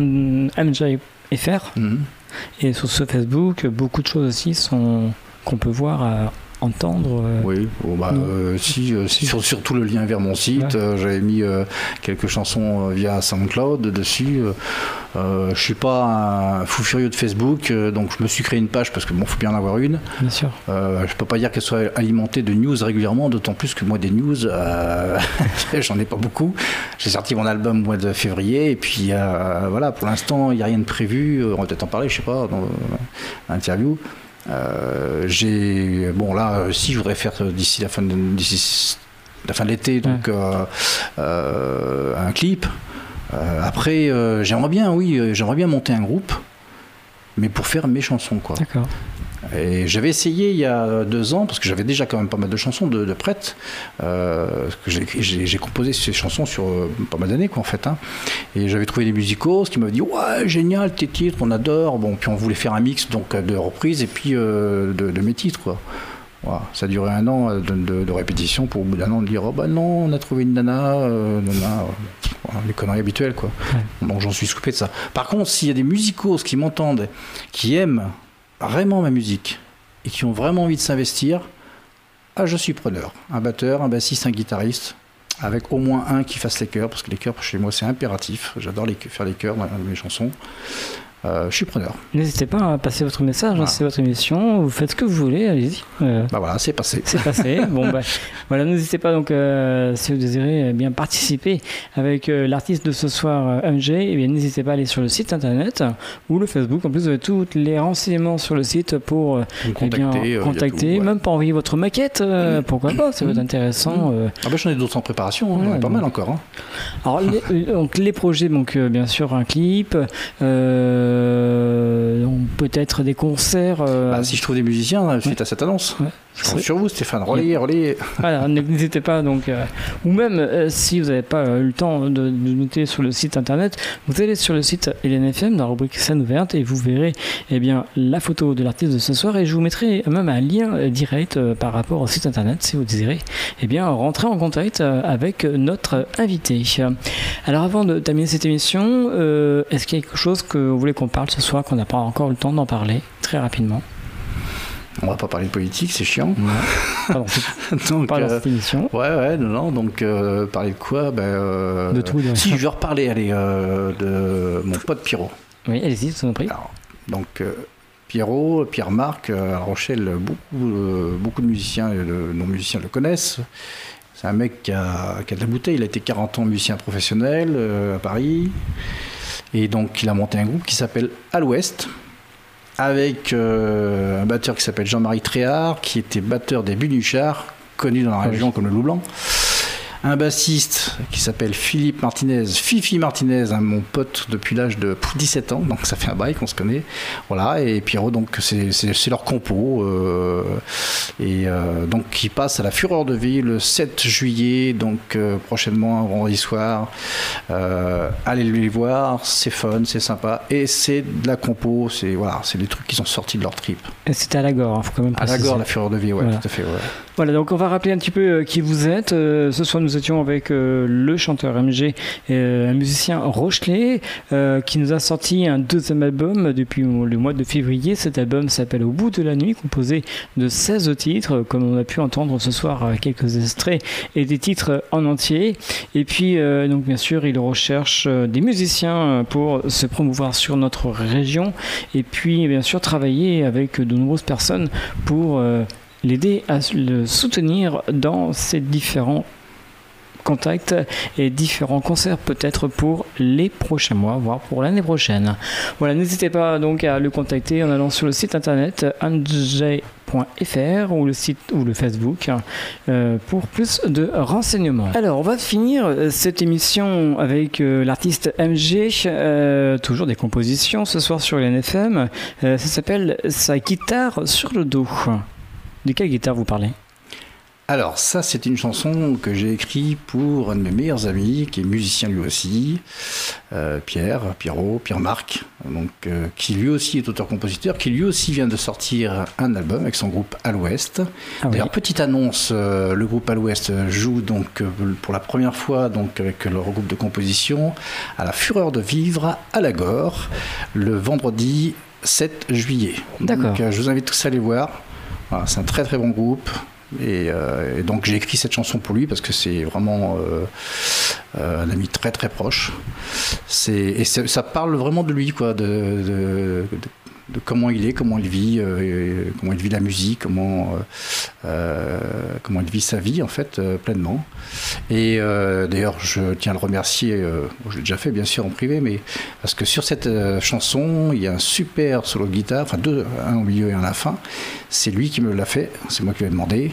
M J F R. Mm-hmm. Et sur ce Facebook, beaucoup de choses aussi sont, qu'on peut voir à entendre. Euh, oui, bon, bah, euh, si, euh, si sur, surtout le lien vers mon site, ouais. euh, j'avais mis euh, quelques chansons euh, via SoundCloud dessus. Euh, euh, je suis pas un fou furieux de Facebook, euh, donc je me suis créé une page parce que bon, faut bien en avoir une. Bien sûr. Euh, je peux pas dire qu'elle soit alimentée de news régulièrement, d'autant plus que moi des news, euh, j'en ai pas beaucoup. J'ai sorti mon album au mois de février et puis euh, voilà, pour l'instant il n'y a rien de prévu. On va peut-être en parler, je sais pas, dans l'interview. Euh, j'ai bon là si je voudrais faire d'ici la fin de, d'ici la fin de l'été donc ouais. euh, euh, un clip euh, après euh, j'aimerais bien oui j'aimerais bien monter un groupe mais pour faire mes chansons quoi. D'accord. Et j'avais essayé il y a deux ans parce que j'avais déjà quand même pas mal de chansons de, de prêtes euh, que j'ai, j'ai, j'ai composé ces chansons sur euh, pas mal d'années quoi en fait hein. Et j'avais trouvé des musicos qui m'avaient dit ouais génial tes titres on adore bon puis on voulait faire un mix donc de reprises et puis euh, de, de mes titres quoi. Voilà. Ça a duré un an de, de, de répétition pour au bout d'un an de dire oh bah non on a trouvé une nana, euh, nana euh, voilà, les conneries habituelles quoi. Ouais. Donc j'en suis coupé de ça. Par contre s'il y a des musicos qui m'entendent qui aiment vraiment ma musique et qui ont vraiment envie de s'investir, ah, je suis preneur. Un batteur, un bassiste, un guitariste, avec au moins un qui fasse les chœurs, parce que les chœurs chez moi c'est impératif. J'adore les, faire les chœurs dans mes chansons. Euh, je suis preneur. N'hésitez pas à passer votre message, voilà. C'est votre émission, vous faites ce que vous voulez, allez-y. Euh, bah voilà, c'est passé. C'est passé. Bon bah voilà, n'hésitez pas donc euh, si vous désirez bien participer avec euh, l'artiste de ce soir euh, M J, et bien n'hésitez pas à aller sur le site internet ou le Facebook. En plus vous avez tous les renseignements sur le site pour euh, contacter, eh bien, euh, contacter, tout, ouais. Même pour envoyer votre maquette, euh, mmh. pourquoi pas, ça va être intéressant. Mmh. Euh. Ah bah j'en ai d'autres en préparation, hein, ouais, pas donc. mal encore. Hein. Alors les, donc les projets, donc euh, bien sûr un clip. Euh, peut-être des concerts. Euh... Bah, si je trouve des musiciens suite ouais. à cette annonce, ouais. je compte sur vous, Stéphane. Relayez, relayez. Voilà, n'hésitez pas. Donc, euh, ou même euh, si vous n'avez pas euh, eu le temps de, de noter sur le site internet, vous allez sur le site L N F M dans la rubrique scène ouverte et vous verrez eh bien, la photo de l'artiste de ce soir et je vous mettrai même un lien direct euh, par rapport au site internet si vous désirez eh bien, rentrer en contact euh, avec notre invité. Alors avant de terminer cette émission, euh, est-ce qu'il y a quelque chose que vous voulez qu'on parle ce soir qu'on n'a pas encore le temps d'en parler très rapidement? On va pas parler de politique, c'est chiant. Pardon, donc, pas dans euh, cette émission. Ouais, ouais, non, non. Donc, euh, parler de quoi ben, euh, De tout. De... Si, je vais reparler, allez, euh, de mon pote Pierrot. Oui, allez-y, je vous en prie. Alors, donc, euh, Pierrot, Pierre-Marc, euh, à La Rochelle, beaucoup, euh, beaucoup de musiciens et de non-musiciens le connaissent. C'est un mec qui a, qui a de la bouteille. Il a été quarante ans musicien professionnel euh, à Paris. Et donc, il a monté un groupe qui s'appelle À l'Ouest, avec euh, un batteur qui s'appelle Jean-Marie Tréhard, qui était batteur des Bunuchards, connu dans la région comme le Loup Blanc. Un bassiste qui s'appelle Philippe Martinez, Fifi Martinez, hein, mon pote depuis l'âge de dix-sept ans, donc ça fait un bail qu'on se connaît. Voilà, et Pierrot, donc c'est, c'est, c'est leur compo. Euh, et euh, donc qui passe à la Fureur de Vie le sept juillet, donc euh, prochainement, un vendredi soir. Euh, allez les voir, c'est fun, c'est sympa, et c'est de la compo, c'est, voilà, c'est des trucs qui sont sortis de leur trip. Et c'était à Lagore, il hein, faut quand même préciser. À Lagore, la Fureur de Vie, ouais, voilà. Tout à fait, ouais. Voilà, donc on va rappeler un petit peu euh, qui vous êtes. Euh, ce soir, nous étions avec euh, le chanteur M G, euh, un musicien rochelais, euh, qui nous a sorti un deuxième album depuis le mois de février. Cet album s'appelle Au bout de la nuit, composé de seize titres, comme on a pu entendre ce soir, euh, quelques extraits et des titres en entier. Et puis, euh, donc bien sûr, il recherche euh, des musiciens pour se promouvoir sur notre région. Et puis, bien sûr, travailler avec de nombreuses personnes pour... Euh, l'aider à le soutenir dans ses différents contacts et différents concerts peut-être pour les prochains mois, voire pour l'année prochaine. Voilà, n'hésitez pas donc à le contacter en allant sur le site internet anjay point f r ou le site ou le Facebook euh, pour plus de renseignements. Alors on va finir cette émission avec euh, l'artiste M G, euh, toujours des compositions ce soir sur L N F M. Euh, ça s'appelle Sa guitare sur le dos. De quelle guitare vous parlez ? Alors, ça, c'est une chanson que j'ai écrite pour un de mes meilleurs amis, qui est musicien lui aussi, euh, Pierre, Pierrot, Pierre-Marc, donc, euh, qui lui aussi est auteur-compositeur, qui lui aussi vient de sortir un album avec son groupe À l'Ouest. Ah D'ailleurs, oui. Petite annonce, euh, le groupe À l'Ouest joue donc, euh, pour la première fois donc, avec leur groupe de composition à la Fureur de Vivre à Lagore, le vendredi sept juillet. D'accord. Donc, euh, je vous invite tous à aller voir. Voilà, c'est un très très bon groupe et, euh, et donc j'ai écrit cette chanson pour lui parce que c'est vraiment euh, euh, un ami très très proche. C'est, et c'est, ça parle vraiment de lui, quoi, de, de, de, de comment il est, comment il vit, euh, comment il vit la musique, comment, euh, comment il vit sa vie en fait euh, pleinement. Et euh, d'ailleurs je tiens à le remercier, euh, bon, je l'ai déjà fait bien sûr en privé, mais parce que sur cette euh, chanson il y a un super solo de guitare, enfin deux, un au milieu et un à la fin. C'est lui qui me l'a fait, c'est moi qui lui ai demandé.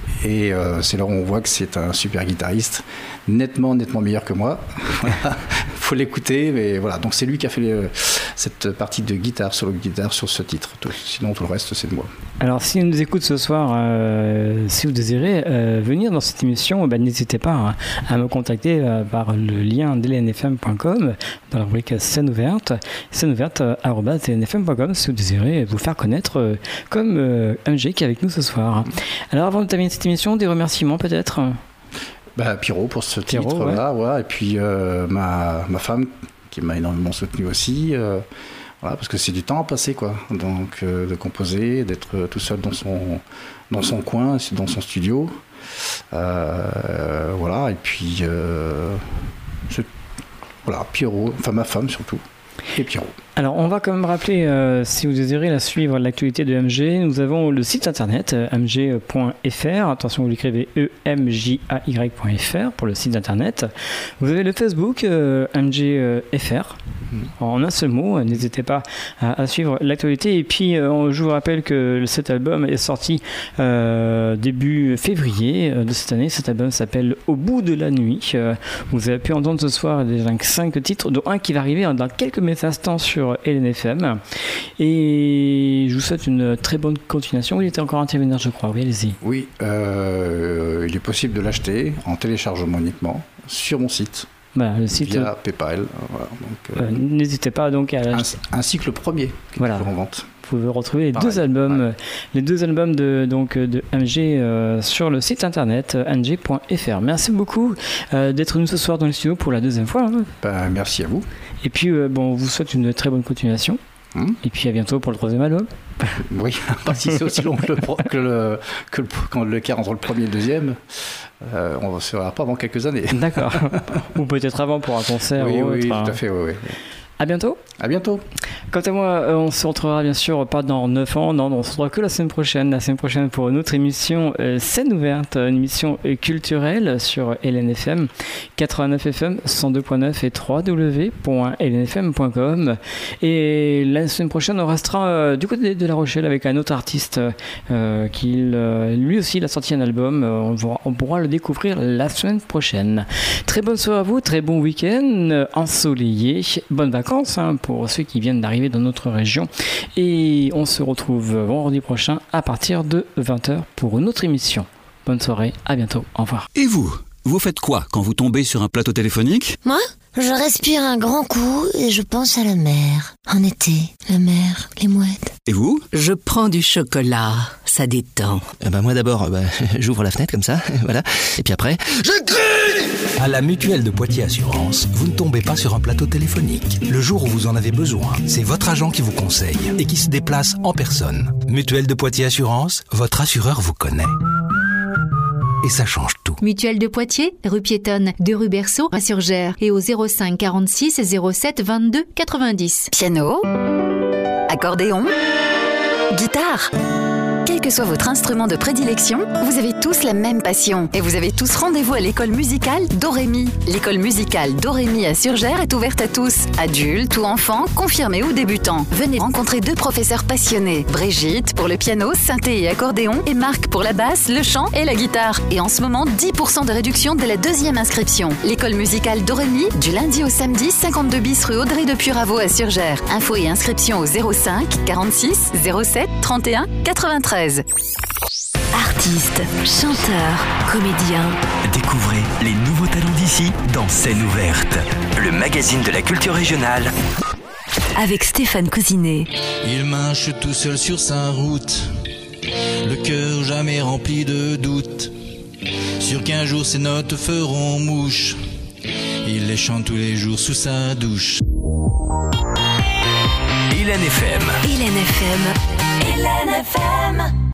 Et euh, c'est là où on voit que c'est un super guitariste, nettement, nettement meilleur que moi. Voilà, faut l'écouter, mais voilà. Donc c'est lui qui a fait les, cette partie de guitare, solo de guitare sur ce titre. Tout, sinon tout le reste c'est de moi. Alors si vous nous écoutez ce soir, euh, si vous désirez euh, venir dans cette émission, ben, n'hésitez pas hein, à me contacter euh, par le lien d l n f m point com dans la rubrique scène ouverte, scène ouverte arobase d l n f m point com si vous désirez vous faire connaître euh, comme euh, M G qui est avec nous ce soir. Alors avant de terminer cette émission, des remerciements peut-être. Bah, Pierrot pour ce Pierrot, titre-là, ouais. ouais. Et puis euh, ma, ma femme qui m'a énormément soutenu aussi, euh, voilà, parce que c'est du temps à passer, quoi. Donc euh, de composer, d'être tout seul dans son, dans son coin, dans son studio. Euh, voilà, et puis euh, je, voilà, Pierrot, enfin ma femme surtout, et Pierrot. Alors, on va quand même rappeler, euh, si vous désirez la suivre, l'actualité de M G, nous avons le site internet euh, m g point f r. Attention, vous l'écrivez e m j a y point f r pour le site internet. Vous avez le Facebook euh, M G euh, F R. En un seul mot, n'hésitez pas à, à suivre l'actualité. Et puis, euh, je vous rappelle que cet album est sorti euh, début février de cette année. Cet album s'appelle Au bout de la nuit. Euh, vous avez pu entendre ce soir déjà cinq titres, dont un qui va arriver dans quelques instants sur L N F M. Et je vous souhaite une très bonne continuation. Il était encore intervenir, je crois. Oui, allez-y. Oui, euh, il est possible de l'acheter en téléchargement uniquement sur mon site. Bah, le site via PayPal. Voilà, donc, euh, euh, n'hésitez pas donc à ainsi que le premier qui voilà. est en vente. Vous pouvez retrouver les Pareil, deux albums, ouais. les deux albums de donc de M G euh, sur le site internet m g point f r. Merci beaucoup euh, d'être venu ce soir dans le studio pour la deuxième fois. Hein. Bah, merci à vous. Et puis euh, bon, on vous souhaite une très bonne continuation. Hum Et puis à bientôt pour le troisième album. Oui, pas si c'est aussi long que le, que le, que le, quand l'écart entre le premier et le deuxième. Euh, on ne se verra pas avant quelques années. D'accord. Ou peut-être avant pour un concert. Oui, ou oui, autre, tout hein. à fait. Oui, oui. À bientôt. À bientôt. Quant à moi, euh, on se retrouvera bien sûr pas dans neuf ans, non, on se retrouvera que la semaine prochaine. La semaine prochaine pour une autre émission euh, Scène ouverte, une émission euh, culturelle sur L N F M, quatre-vingt-neuf F M, cent deux point neuf et w w w point l n f m point com. Et la semaine prochaine, on restera euh, du côté de La Rochelle avec un autre artiste euh, qui euh, lui aussi il a sorti un album. Euh, on, va, on pourra le découvrir la semaine prochaine. Très bonne soirée à vous, très bon week-end euh, ensoleillé, bonnes vacances hein, pour ceux qui viennent d'arriver dans notre région. Et on se retrouve vendredi prochain à partir de vingt heures pour une autre émission. Bonne soirée, à bientôt, au revoir. Et vous, vous faites quoi quand vous tombez sur un plateau téléphonique? Moi, je respire un grand coup et je pense à la mer. En été, la mer, les mouettes. Et vous? Je prends du chocolat, ça détend. Eh ben moi d'abord, bah, j'ouvre la fenêtre comme ça, voilà. Et puis après, je crie. À la Mutuelle de Poitiers Assurance, vous ne tombez pas sur un plateau téléphonique. Le jour où vous en avez besoin, c'est votre agent qui vous conseille et qui se déplace en personne. Mutuelle de Poitiers Assurance, votre assureur vous connaît. Et ça change tout. Mutuelle de Poitiers, rue piétonne de rue Berceau à Surgères et au zéro cinq quarante-six zéro sept vingt-deux quatre-vingt-dix. Piano, accordéon, guitare. Quel que soit votre instrument de prédilection, vous avez tous la même passion et vous avez tous rendez-vous à l'école musicale Dorémy. L'école musicale Dorémy à Surgères est ouverte à tous, adultes ou enfants, confirmés ou débutants. Venez rencontrer deux professeurs passionnés, Brigitte pour le piano, synthé et accordéon et Marc pour la basse, le chant et la guitare. Et en ce moment, dix pour cent de réduction dès la deuxième inscription. L'école musicale Dorémy, du lundi au samedi, cinquante-deux bis rue Audrey de Puraveau à Surgères. Infos et inscriptions au zéro cinq quarante-six zéro sept trente et un quatre-vingt-treize. Artistes, chanteurs, comédiens. Découvrez les nouveaux talents d'ici dans Scène ouverte, le magazine de la culture régionale. Avec Stéphane Cousinet. Il marche tout seul sur sa route, le cœur jamais rempli de doutes. Sûr qu'un jour ses notes feront mouche, il les chante tous les jours sous sa douche. L N F M. L N F M. L N F M.